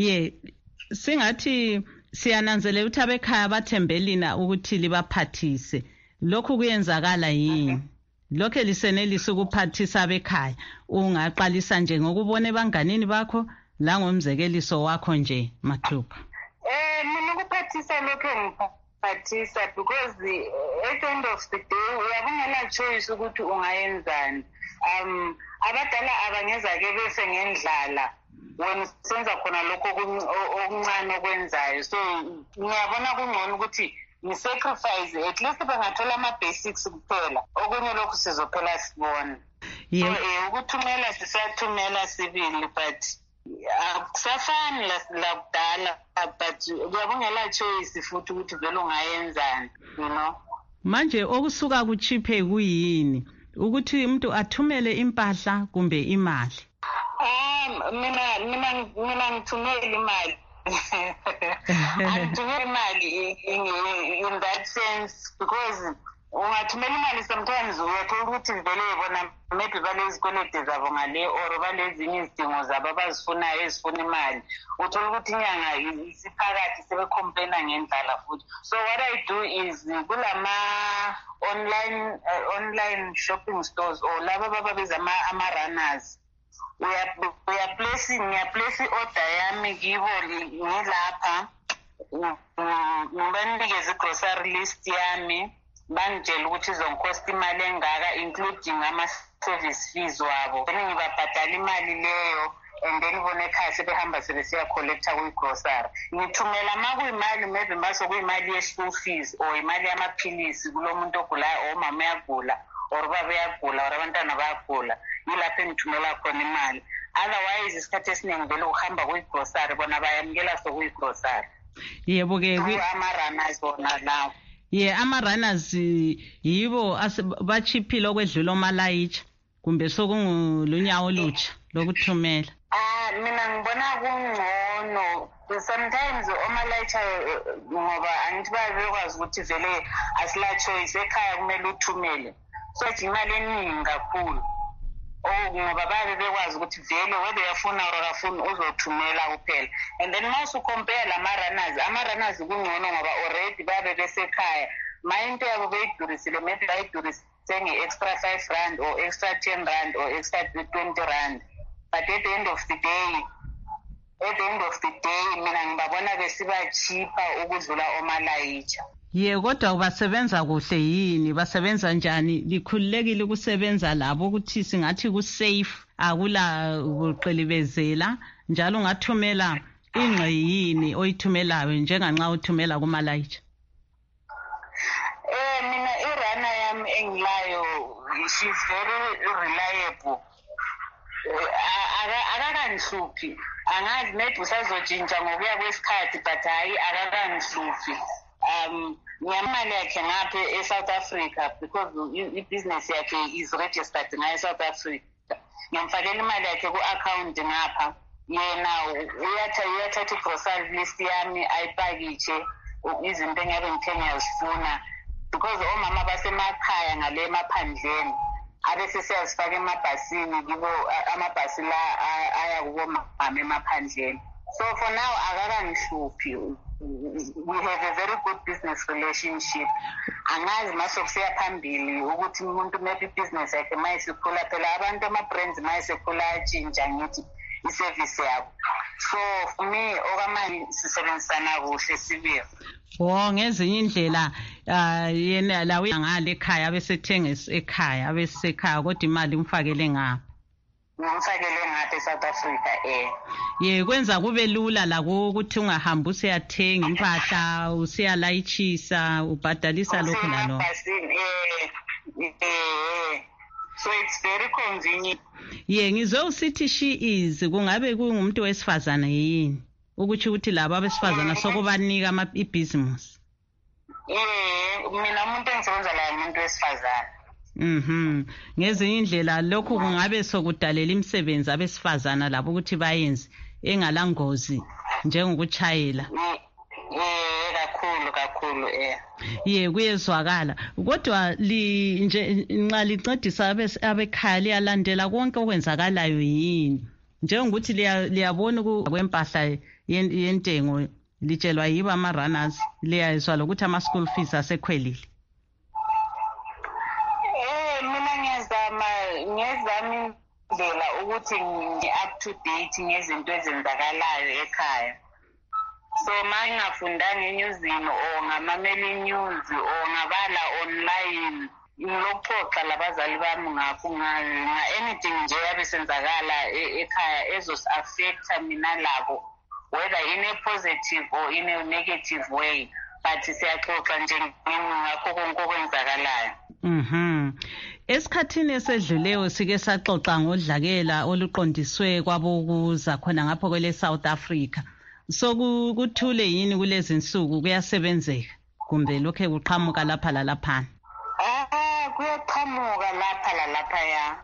Singathi siyananzelela ukuthi abekhaya bathembelina ukuthi libaphathise. Lokhu kuyenzakala yini? Lokho lisenelisa ukuphathisa abekhaya. Ungaqalisa nje ngokubona ebanganini bakho la ngomzekeliso wakho nje Mathupha. Mina ukuphathisa lokho because at the end of the day uyabungela choice ukuthi ungayenzani. Abadala abangeza-ke bese ngendlala wena senza khona lokho okuncane okwenzayo. So ngiyabona kungcono ukuthi ngisacrifice at least bangathola ama-basics kuphela, okunye lokhu sizophela sibona. So ukuthumela sisathumela sibili but akusafani lakudala, but kuyabungela choice futhi ukuthi vele ungayenzani, you know. Manje okusuka kuchiphe kuyini ukuthi umuntu athumele impahla kumbe imali? Mina ngithumela imali. Angithumela imali in that sense because ungathumela imali sometimes uyathola ukuthi vele bona maybe balezikwelede zabo ngale or balezinye izidingo zabo abazifunayo ezifuna imali. Uthola ukuthi inyanga isiphakathi sebecomplaina ngendlala futhi. So what I do is kulama online shopping stores or laba bababiza ama-runners. Ngiyaplace i-order yami kibo ngilapha, ngibanikeze i-grocery list yami, bangitshela ukuthi izongikhosta imali engaka including ama-service fees wabo. Then ngibabhadala imali leyo and then bona ekhaya sebehamba sebesiya collecta kwi-grocery. Ngithumela ma kuyimali maybe mase kuyimali ye-school fees or imali yamaphilisi kulo muntu ogulayo or mama uyagula or baba uyagula or abantwana bayagula, yilapho engithumela khona imali. Otherwise isikhathi esiningi vele uhamba kwi-grocery bona bayamukela sokuyi-grocery. Yebo-ke ama-runners bona lawo. Ama-runners yibo bachiphile okwedlula omalayitsha kumbe sokungulunyawo olutsha lokuthumela? Mina ngibona kungcono. Sometimes omalayitsha ngoba angithi bayakwazi ukuthi vele asila choice ekhaya kumele uthumele. So imali eningi kakhulu. Ngoba babe bekwazi ukuthi vele whether uyafuna or akafuni uzothumela kuphela. And then mase ucompare ama-runners kungcono ngoba already babe besekhaya. Into yabo beyidurisile maybe bayidurise nge-extra 5 rand or extra 10 rand or extra 20 rand. But at the end of the day mina ngibabona besiba cheaper ukudlula omalayitsha. Kodwa basebenza kuhle yini? Basebenza njani? Likhululekile ukusebenza labo ukuthi singathi ku-safe, akula ukuqilibezela, njalo ungathumela ingqe yini oyithumelayo njenganxa uthumela kumalayitsha? Mina irana yami engilayo, she's very reliable. Akakangihluphi. Angazi maybe usazotshintsha ngokuya kwesikhathi but hayi akakangihluphi. Ngiyamali yakhe ngapha e-South Africa because i-business yakhe is registered ngae-South Africa. Ngiyamfakela imali yakhe ku-account ngapha. Yena uyathatha i-grocery list yami ayipakitshe izinto engabe ngithe ngiyazifuna because omama basemakhaya ngale emaphandleni abese siyazifaka emabhasini kibo amabhasi la aya kubo mama emaphandleni. So for now akakangihluphi. we have a very good business relationship. Angazi masokusiya phambili ukuthi umuntu maybe business yakhe mayisikhula phela abantu ama-brands mayisikhula atshintsha ngithi i-service yabo. So for me okwamanje sisebenzisana kuhle sibili. Ngezinye indlela yena la uyangale ekhaya abesethenga ekhaya abesekhaya kodwa imali umfakele ngapha. Ngimfakele ngapha eSouth Africa kwenza kube lula la ukuthi ungahamba usiyathenga impahla usiyalayitshisa ubhadalisa lokho nalo. So it's very convenient. Ngizwe usithi she is kungabe kungumuntu wesifazana yini ukuthi uthi laba abesifazana sokubanika ibhizinisi. Mina umuntu engisebenza la umuntu wesifazana. Ngezinye indlela lokhu kungabe sokudalela imisebenzi abesifazana labo ukuthi bayenze engalangozi njengokuchayela. Kakhulu kuyezwakala kodwa nje nxa lincedisa abekhaya liyalandela konke okwenzakalayo yini njengokuthi liyabona kwempahla yentengo litshelwa yibo ama-runners liyazwa lokuthi ama-school fees asekhwelile. Mina ngiyazama indlela ukuthi ngi-up to date ngezinto ezenzakalayo ekhaya. So mangingafundanga enyuzini or ngamamela inews or ngabala online ngilokuxoxa labazali bami ngakho anything nje yabesenzakala ekhaya ezos-affecta mina labo whether in a positive or in a negative way but siyaxoxa nje ngakho konke okwenzakalayo. Esikhathini esedluleyo sike saxoxa ngodlakela oluqondiswe kwabokuza khona ngapho kwele South Africa. So kuthule yini kulezi insuku kuyasebenzeka kumbe lokho kuqhamuka lapha lalaphana? Kuyaqhamuka lapha lalaphaya.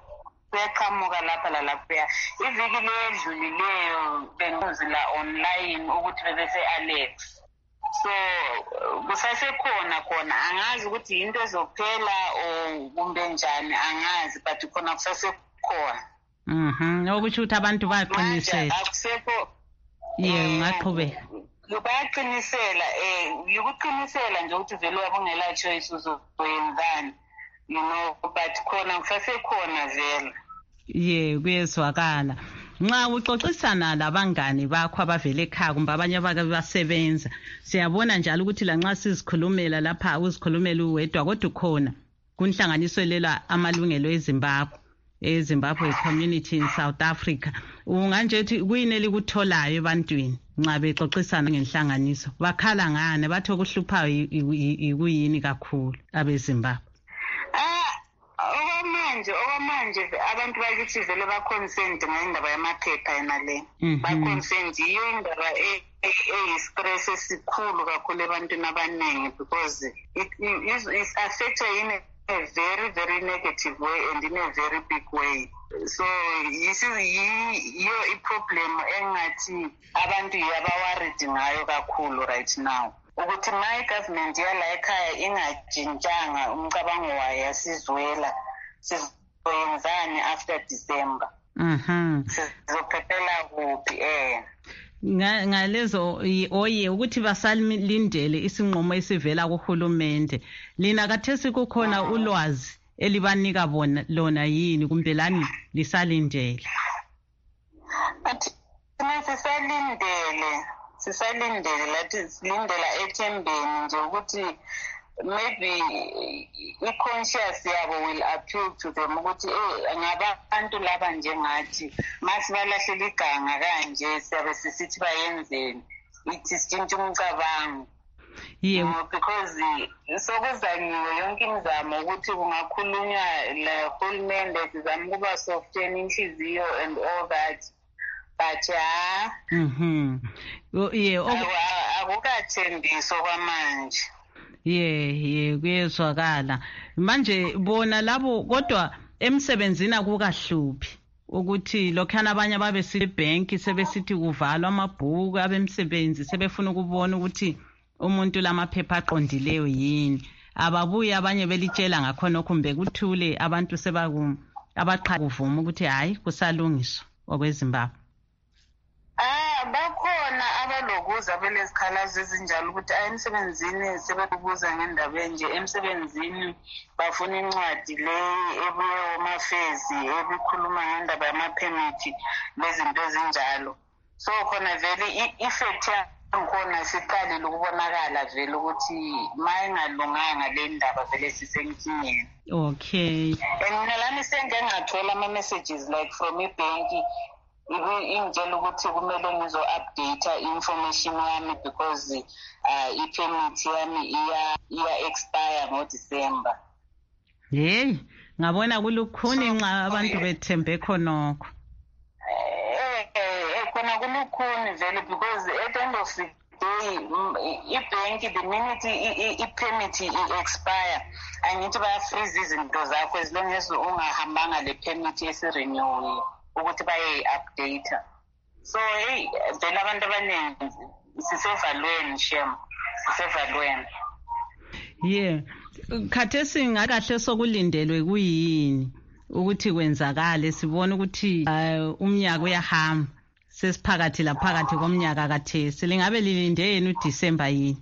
Iviki ledlulileyo benguzila online ukuthi bebese-Alex. So kusasekhona khona angazi ukuthi into ezophela or kumbe njani angazi but khona kusasekhona. Okusho ukuthi abantu bayaqinisela. Akusekho ungaqhubeka. Bayaqinisela yikuqinisela nje ukuthi vele wabungela choice uzoyenzani but khona kusasekhona vele. Kuyezwakala. Nxa uxoxisana labangani bakho abavele ekhaya kumbe abanye abake basebenza siyabona njalo ukuthi lanxa sizikhulumela lapha uzikhulumela uwedwa kodwa khona kunhlanganiselwa amalungelo eZimbabwe community in South Africa. Unganje uthi kuyini elikutholayo ebantwini nxa bexoxisana ngenhlanganiso bakhala ngane bathi okuhluphayo ikuyini kakhulu abeZimbabwe? Okwamanje abantu bakithi vele ba-concerned ngendaba yamaphepha yena le. Ba-concerned yiyo indaba eyi-stress esikhulu kakhulu ebantwini abaningi because it affects in a very, very negative way and in a very big way. So yiyo i-problem engathi abantu yabaworried ngayo kakhulu right now. Ukuthi ma i-government yala ekhaya ingajintshanga umcabango wayo yasizwela sizoyenzani after December. Sizophephela kuphi ngalezo ukuthi basalindele isinqumo esivela kuhulumende. Lina khathesi kukhona ulwazi elibanika lona yini kumbe lani lisalindele? Sisalindele lathi silindela ethembeni nje ukuthi maybe i-conscious yabo will appeal to them ukuthi ngabantu laba njengathi masibalahlela iganga kanje siyabe sisithi bayenzeni ithi sitshintshe umcabango. Because sokuzanyiwe yonke imizamo ukuthi kungakhulunywa la hulumende sizama ukuba soften inhliziyo and all that but akukathembiso kwamanje. Kuyezwakala manje bona labo kodwa emsebenzini akukahluphi ukuthi lokhana abanye babesithi bank sebesithi kuvalwa amabhuku abemsebenzi sebefuna ukubona ukuthi umuntu lamaphepha aqondileyo yini. Ababuye abanye belitshela ngakhona kumbe kuthule abantu abaqha kuvuma ukuthi hayi kusalungiswa okweZimbabwe. bakhona abalokuza belezikhalazo ezinjalo ukuthi emsebenzini sebebuza ngendaba enje, emsebenzini bafuna incwadi le ebuye omafezi ebikhuluma ngendaba yamaphemithi lezinto ezinjalo. So khona vele i-effect yakhona siqalile ukubonakala vele ukuthi ma engalunganga le ndaba vele sisenkingeni. Okay. And mina lami sengengathola ama-messages like from ibhenki ingitshela ukuthi kumele ngizo-update i-information yami because i-permit yami iya-expire ngoDisemba. Hey, ngabona kulukhuni nxa abantu bethembe khonokho. Khona kulukhuni vele because at the end of the day ibhenki the minute i-permit i-expire angithi baya-freeze izinto zakho as long as ungahambanga le permit esirenewiwe ukuthi baye-update. So hey vele abantu abaningi sisevalweni shem, sisevalweni. Yeah, khathesi ngakahle sokulindelwe kuyini ukuthi kwenzakale sibone ukuthi umnyaka uyahamba sesiphakathi laphakathi komnyaka kathesi lingabe lilindeni uDisemba yini?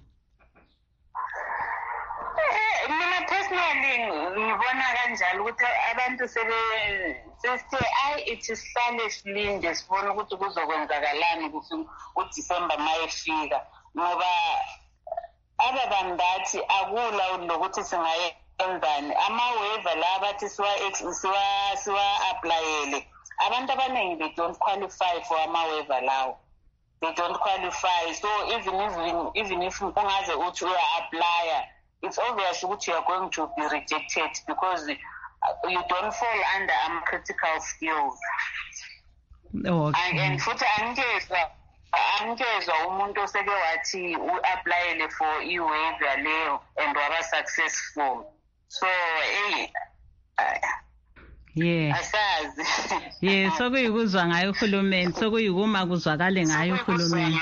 Mina personally ngibona kanjalo ukuthi abantu sesithe ithi sihlale silinde sibone ukuthi kuzokwenzakalani uDisemba mayefika ngoba ababandathi akula lokuthi singayenzani ama-waiver la bathi siwa-aplayele abantu abaningi they don't qualify for ama-waiver lawo, they don't qualify. So even if kungaze uthi uya-aplya, it's obvious ukuthi you are going to be rejected because you don't fall under critical skills. Okay. And futhi angezwa umuntu oseke wathi u-aplayele for i-waiver leyo and waba successful. So yeah, asazi. Yeah, sokuyikuzwa ngayo uhulumeni, sokuyikuma kuzwakale ngayo uhulumeni.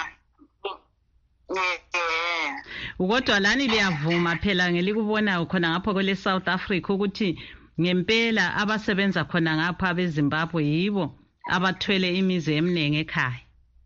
Yeah. Kodwa lani liyavuma phela ngelikubonayo khona ngapho kwele South Africa ukuthi ngempela abasebenza khona ngapha beZimbabwe yibo abathwele imizi eminingi ekhaya.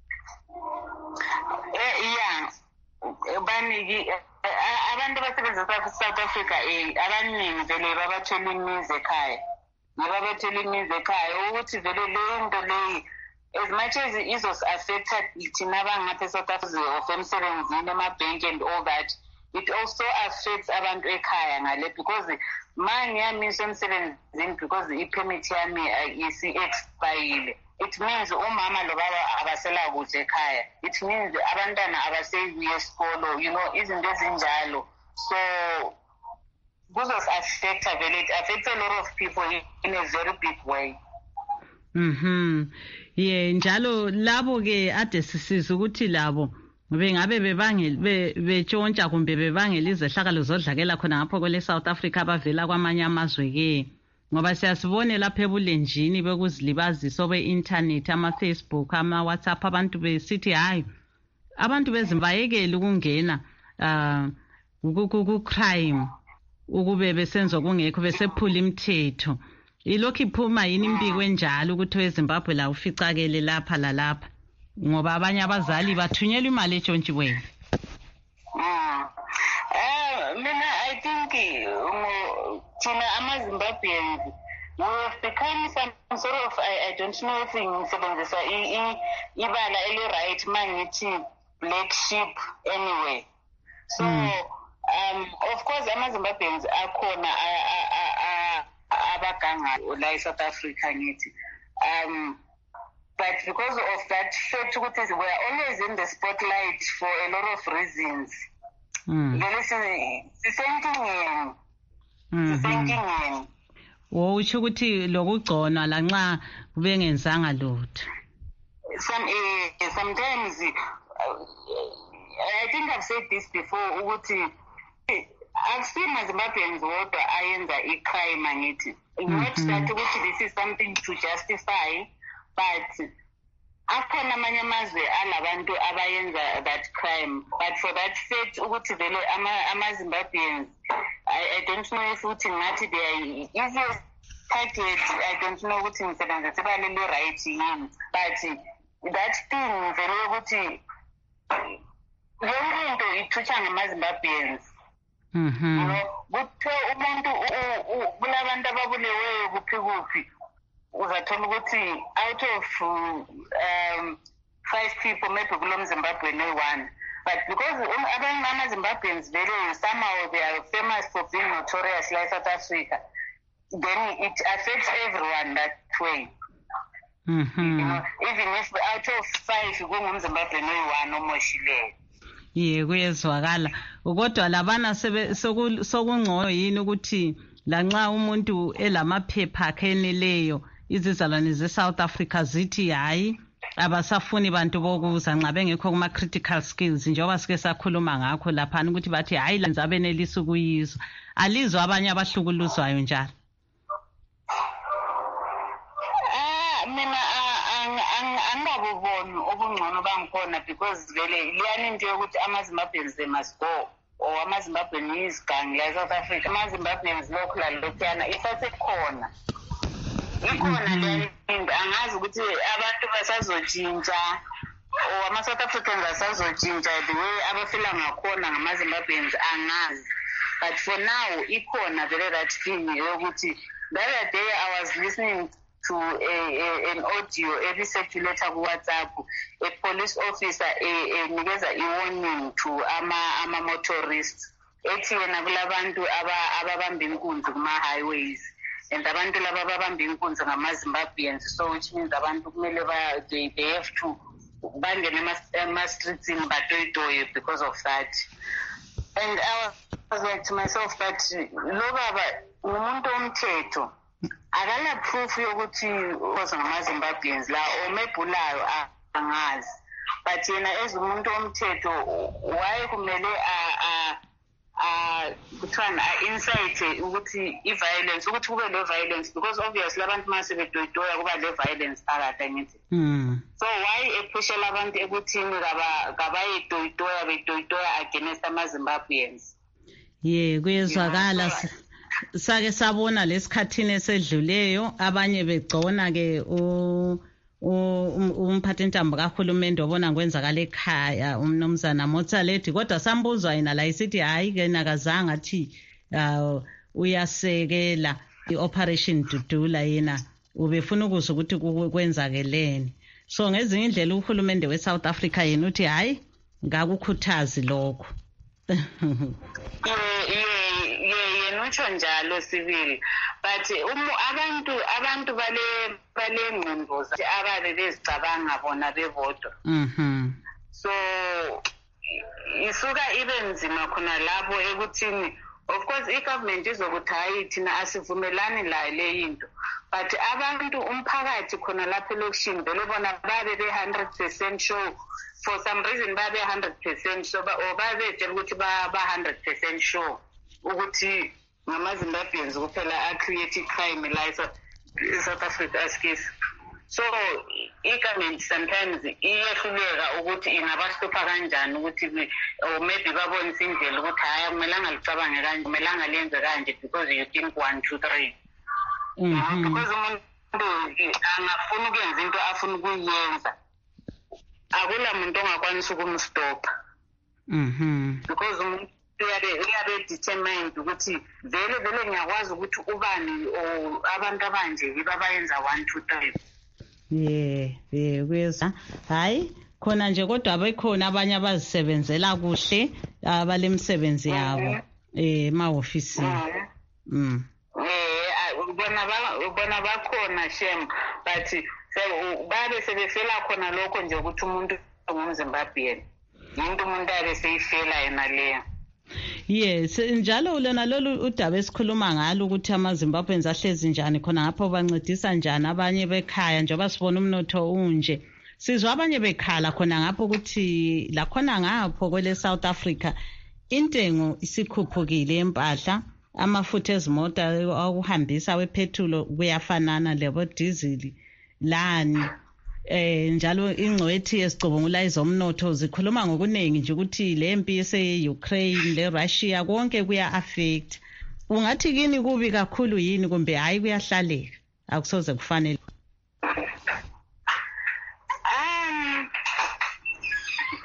Abantu abasebenza South Africa abaningi vele babathwele imizi ekhaya. Babathwele imizi ekhaya ukuthi vele leyo nto leyi as much as izos-affecta thina abangapha eSouth Africa of emsebenzini emabhenki and all that, it also affects abantu ekhaya ngale because ma ngiyamiswa emsebenzini because i-permit yami isi-expayile. It means umama lo baba abasela kuhle ekhaya. It means abantwana abasebuye esikolo, izinto ezinjalo. So kuzos-affecta vele, it affects a lot of people in a very big way. Yeah, njalo labo ke ade sisiza ukuthi labo bengabe betshontsha kumbe bebangela izehlakalo zodlakela khona ngapho kwele South Africa abavela kwamanye amazwe ke, ngoba siyasibone lapha ebulenjini bekuzilibazisa be-internet, ama-Facebook, ama-WhatsApp, abantu besithi hayi abantu bezimbayekeli ukungena ku-crime ukube besenza kungekho besephula imithetho. Ilokhu iphuma yini impiko enjalo ukuthi weZimbabwe la uficakele lapha lalapha ngoba abanye abazali bathunyelwa imali etshontshiweyo? Mina I think thina ama-Zimbabweans we have become some sort of I don't know if ngisebenzisa ibala eli-right mangithi black sheep anyway. So of course ama-Zimbabweans akhona abaganga la eSouth Africa ngithi but because of that fact ukuthi we are always in the spotlight for a lot of reasons. Vele sisenkingeni. Utsho ukuthi lokugconwa lanxa bengenzanga lutho. Sometimes I think I've said this before ukuthi I've seen ama-Zimbabweans wodwa ayenza i-crime angithi. Not that ukuthi this is something to justify, but akhona amanye amazwe alabantu abayenza that crime. But for that fact ukuthi vele ama-Zimbabweans, I don't know if ukuthi ngathi they are easiest target. I don't know ukuthi ngisebenzisa ibala eli-right yini, but that thing vele yokuthi yonke into ithutha ngama-Zimbabweans. Kuthiwa umuntu kulabantu ababuleweyo kuphi uzathola ukuthi out of 5 people maybe kulo mZimbabwean oyi-1. But because abanye ama-Zimbabweans vele somehow they are famous for being notorious like South Africa, then it affects everyone that way. You know, even if out of 5 kungumZimbabwean oyi-1 omoshileyo. Kuyezwakala. Kodwa labana sokungcono yini ukuthi lanxa umuntu elamaphepha akhe eneleyo izizalwane ze-South Africa zithi hayi abasafuni bantu bokuza nxa bengekho kuma-critical skills njengoba sike sakhuluma ngakho laphana ukuthi bathi hayi lenza benelisa ukuyizwa. Alizwa abanye abahlukuluzwayo njalo? Mina angabuboni obungcono bangikhona because vele liyani into yokuthi ama-Zimbabweans they must go or ama-Zimbabwean yisigangi la South Africa. Ama-Zimbabweans lokhu lalokhuyana isasekhona ikhona le into. Angazi ukuthi abantu basazotshintsha or ama-South Africans asazotshintsha the way abafila ngakhona ngama-Zimbabweans angazi, but for now ikhona vele that thing yokuthi the other day I was listening to an audio ebiseculator kuWhatsApp, a police officer enikeza i-warning to ama-motorists ethi yena kulabantu ababamba inkunzi kuma-highways and abantu laba ababamba inkunzi ngama-Zimbabweans, so which means abantu kumele they have to bangene ema-streetsini batoyitoye because of that. And I was like to myself that lo baba ngumuntu omthetho, akala proof yokuthi uza ngama-Zimbabweans la or mebhulayo angazi, but yena as umuntu omthetho why kumele kuthiwani a-incite ukuthi i-violence, ukuthi kube le-violence, because obviously abantu mase betoyitoya kuba le-violence phakathi angithi. So why ephushela abantu ekuthini kabayetoyitoya betoyitoya against ama-Zimbabweans? Kuyezwakala. Sake sabona lesikhathini esedluleyo abanye begcona ke umphathintambo kahulumende obona kwenzakala ekhaya umnumzana Mothaledi, kodwa sambuzwa yena la isithi hayi ke nakazange athi uyasekela i-operation Dudula, yena ubefuna ukuzwa ukuthi kwenzakeleni. So ngezinye indlela uhulumende we-South Africa yena uthi hayi ngakukhuthazi lokho. Utsho njalo sibili, but abantu bale ngqondo ababe bezicabanga bona bebodwa. So isuka ibe nzima khona lapho ekuthini of course i-government izokuthi hayi thina asivumelani layo le into, but abantu umphakathi khona lapho elokishini vele bona babe be-100% sure, for some reason babe 100% sure or babetshela ukuthi ba 100% sure ukuthi ngama-Zimbabweans kuphela a-create crime la South Africa as case. So i-government sometimes iyehluleka ukuthi ingabastopha kanjani ukuthi or maybe babonise indlela ukuthi hayi akumelanga licabange kanje, akumelanga lenze kanje because you think 1 2 3. Because umuntu angafuna ukuyenza into afuna ukuyenza, akula muntu ongakwanisa ukumstopha. Because umuntu uyabe determined ukuthi vele ngiyakwazi ukuthi ubani or abantu abanje babayenza 1 2 3. Kuyeza hayi khona nje, kodwa bekhona abanye abazisebenzela kuhle abalemsebenzi yabo ema-ofisini. Bona bakhona shem, but babe sebefela khona lokho nje ukuthi umuntu ngumZimbabwean, umuntu abe seyifela yena leyo. Yes, njalo lona lolu udaba esikhuluma ngalo ukuthi ama-Zimbabweans ahlezi njani khona ngapho bancedisa njani abanye bekhaya njengoba sibona umnotho unje. Sizwa abanye bekhala khona ngapho ukuthi la khona ngapho kwele South Africa intengo isikhuphukile empahla, amafutha ezimota okuhambisa wepetrol kuyafanana lebo diesel lani. Njalo ingcwethi yesicubungula izomnotho zikhuluma ngokuningi nje ukuthi le mpi ese-Ukraine le-Russia konke kuya-affect. Ungathi kini kubi kakhulu yini kumbe hayi kuyahlaleka akusoze kufanele?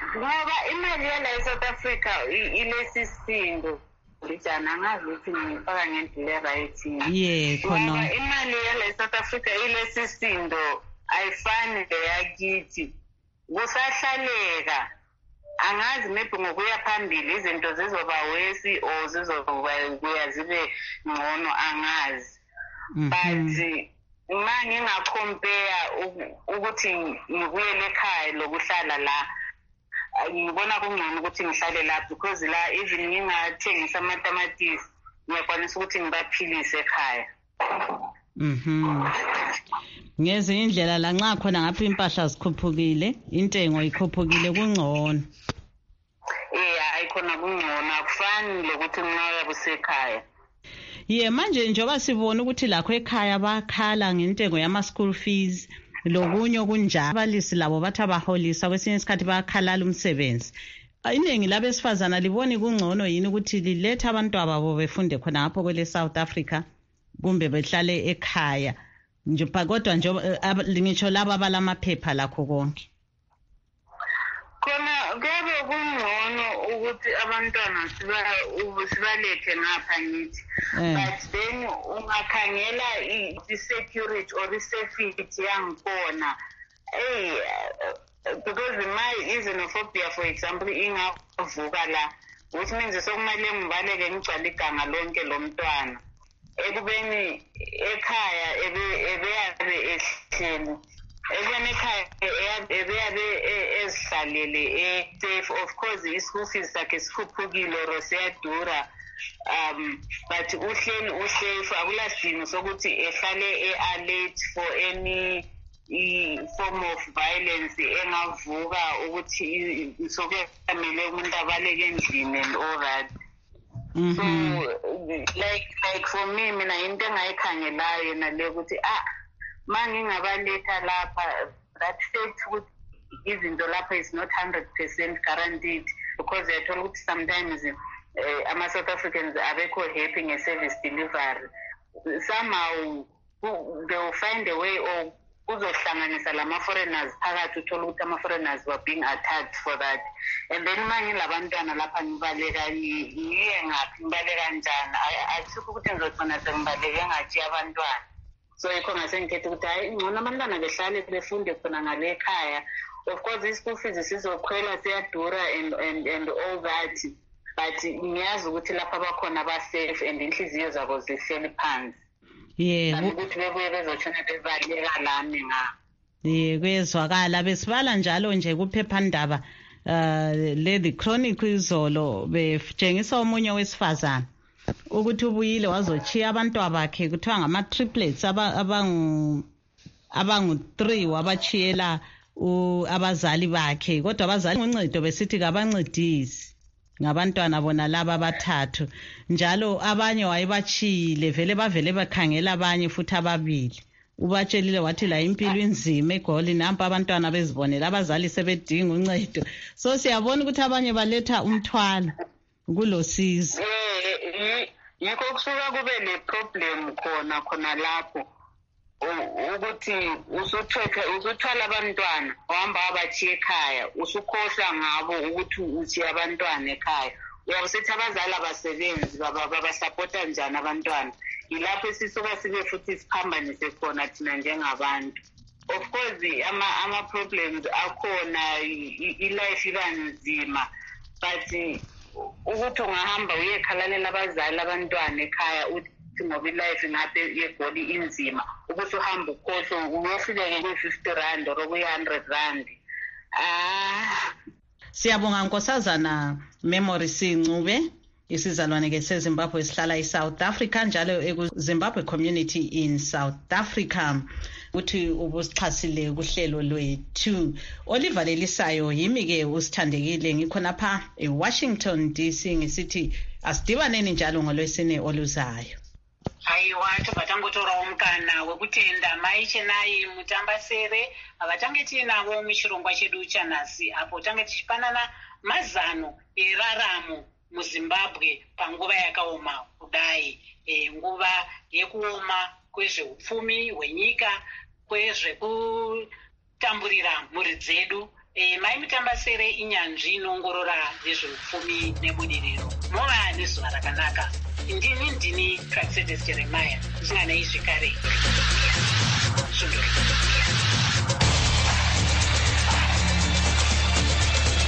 ngoba imali yala eSouth Africa ilesisindo lijana angazi ukuthi ngifaka ngendlela right khona imali yala eSouth Africa ilesisindo ayifani leyakithi kusahlaleka angazi maybe ngokuya phambili izinto zizoba wesi or zizoba zibe ngcono angazi but uma ngingacompare ukuthi ngibuyele ekhaya lokuhlala la ngibona kungcono ukuthi ngihlale lapha because la even ngingathengisa amatamatisi ngiyakwanisa ukuthi ngibaphilise ekhaya. Ngezinye indlela la nxa khona ngapha impahla zikhuphukile intengo ikhuphukile kungcono. Ayikhona kungcono akufani lokuthi nxa yabusekhaya. Manje njengoba sibona ukuthi lakho ekhaya bakhala ngentengo yama school fees lokunye kunjalo abalisi labo bathi abaholisa kwesinye isikhathi bayakhalala umsebenzi. Iningi labesifazana liboni kungcono yini ukuthi lilethe abantu ababo befunde khona ngapho kwele South Africa kumbe behlale ekhaya nje kodwa nje ngitsho laba abalamaphepha lakho konke. Khona kube kungcono ukuthi abantwana sibalethe ngapha ngithi but then ungakhangela i-security or i-safety yangikhona because my xenophobia for example ingavuka la which means sokumele ngibaleke ngigcwale iganga lonke lomntwana ekubeni ekhaya ebeyabe ehleli ekubeni ekhaya ebeyabe ezihlalele safe. Of course i-school fees sakhe sikhuphukile or siyadura but uhleli usafe akulasidingo sokuthi ehlale e-alert for any form of violence engavuka ukuthi sokumele umuntu abaleke endlini and all that. So like for me mina into engayikhangelayo nale ukuthi mangingabaletha lapha that fact ukuthi izinto lapha is not 100% guaranteed because uyathola ukuthi sometimes ama-South Africans abekho happy nge-service delivery. Somehow they will find a way of uzohlanganisa lama-foreigners phakathi uthola ukuthi ama-foreigners were being attacked for that. And then mangilabantwana lapha ngibaleka ngiye ngaphi ngibaleka njani asikho ukuthi ngizogcina sengibaleke ngathi abantwana. So yikho ngasengikhetha ukuthi hayi ngcono abantwana behlale befunde khona ngale ekhaya. Of course i-school fees sizokhwela siyadura and all that but ngiyazi ukuthi lapha bakhona ba-safe and inhliziyo zabo zihleli phansi. Ukuthi bebuye bezotshona bebaleka lami nga. Kuyezwakala besibala njalo nje kuphephandaba le Chronic izolo betshengisa omunye wesifazana ukuthi ubuyile wazochiya abantwana bakhe kuthiwa ngama-triplets abangu-3 wabachiyela abazali bakhe kodwa abazali uncedo besithi kabancedisi ngabantwana bona laba abathathu njalo abanye wayebachiyile vele bakhangela abanye futhi ababili ubatshelile wathi la impilo inzima eGoli nampa abantwana bezibonela abazali sebedinga uncedo. So siyabona ukuthi abanye baletha umthwalo kulosizo. Yikho kusuka kube le problem khona lapho ukuthi usuthwala abantwana uhamba wabachiya ekhaya usukhohlwa ngabo ukuthi uchiya abantwana ekhaya uyabusethi abazali abasebenzi babasapota njani abantwana. Yilapho sisuka sibe futhi siphambanise khona thina njengabantu. Of course ama-problems akhona i-life iba nzima but ukuthi ungahamba uyekhalalela abazali abantwana ekhaya uthi ngoba i-life ngapha yeGoli inzima ukuthi uhamba ukhohlwe uyofikeke kwi-50 rand or kuyi-100 rand. Siyabonga Nkosazana Memory Sincube isizalwane ke seZimbabwe sihlala eSouth Africa njalo eZimbabwe community in South Africa uthi ubusixhasile kuhlelo lwethu. Oliver Lelisayo yimi ke usithandekile ngikhonapha eWashington DC ngisithi asidibaneni njalo ngolwesine oluzayo. Hayiwa tobatangotora umkana wekutenda maiche naye mutambasere avatange tinavo muchirongwa chedu chanhasi apo tange tichipanana mazano eraramo muZimbabwe panguva yakaoma kudai nguva yekuoma kwezveupfumi hwenyika kwezvekutamburira mhuri dzedu mai Mutambasere inyanzvi inoongorora nezveupfumi nebudiriro. Mova nezuva rakanaka. Ndini Praxedes Jeremiah, ndinganei zvekare. Shunduri.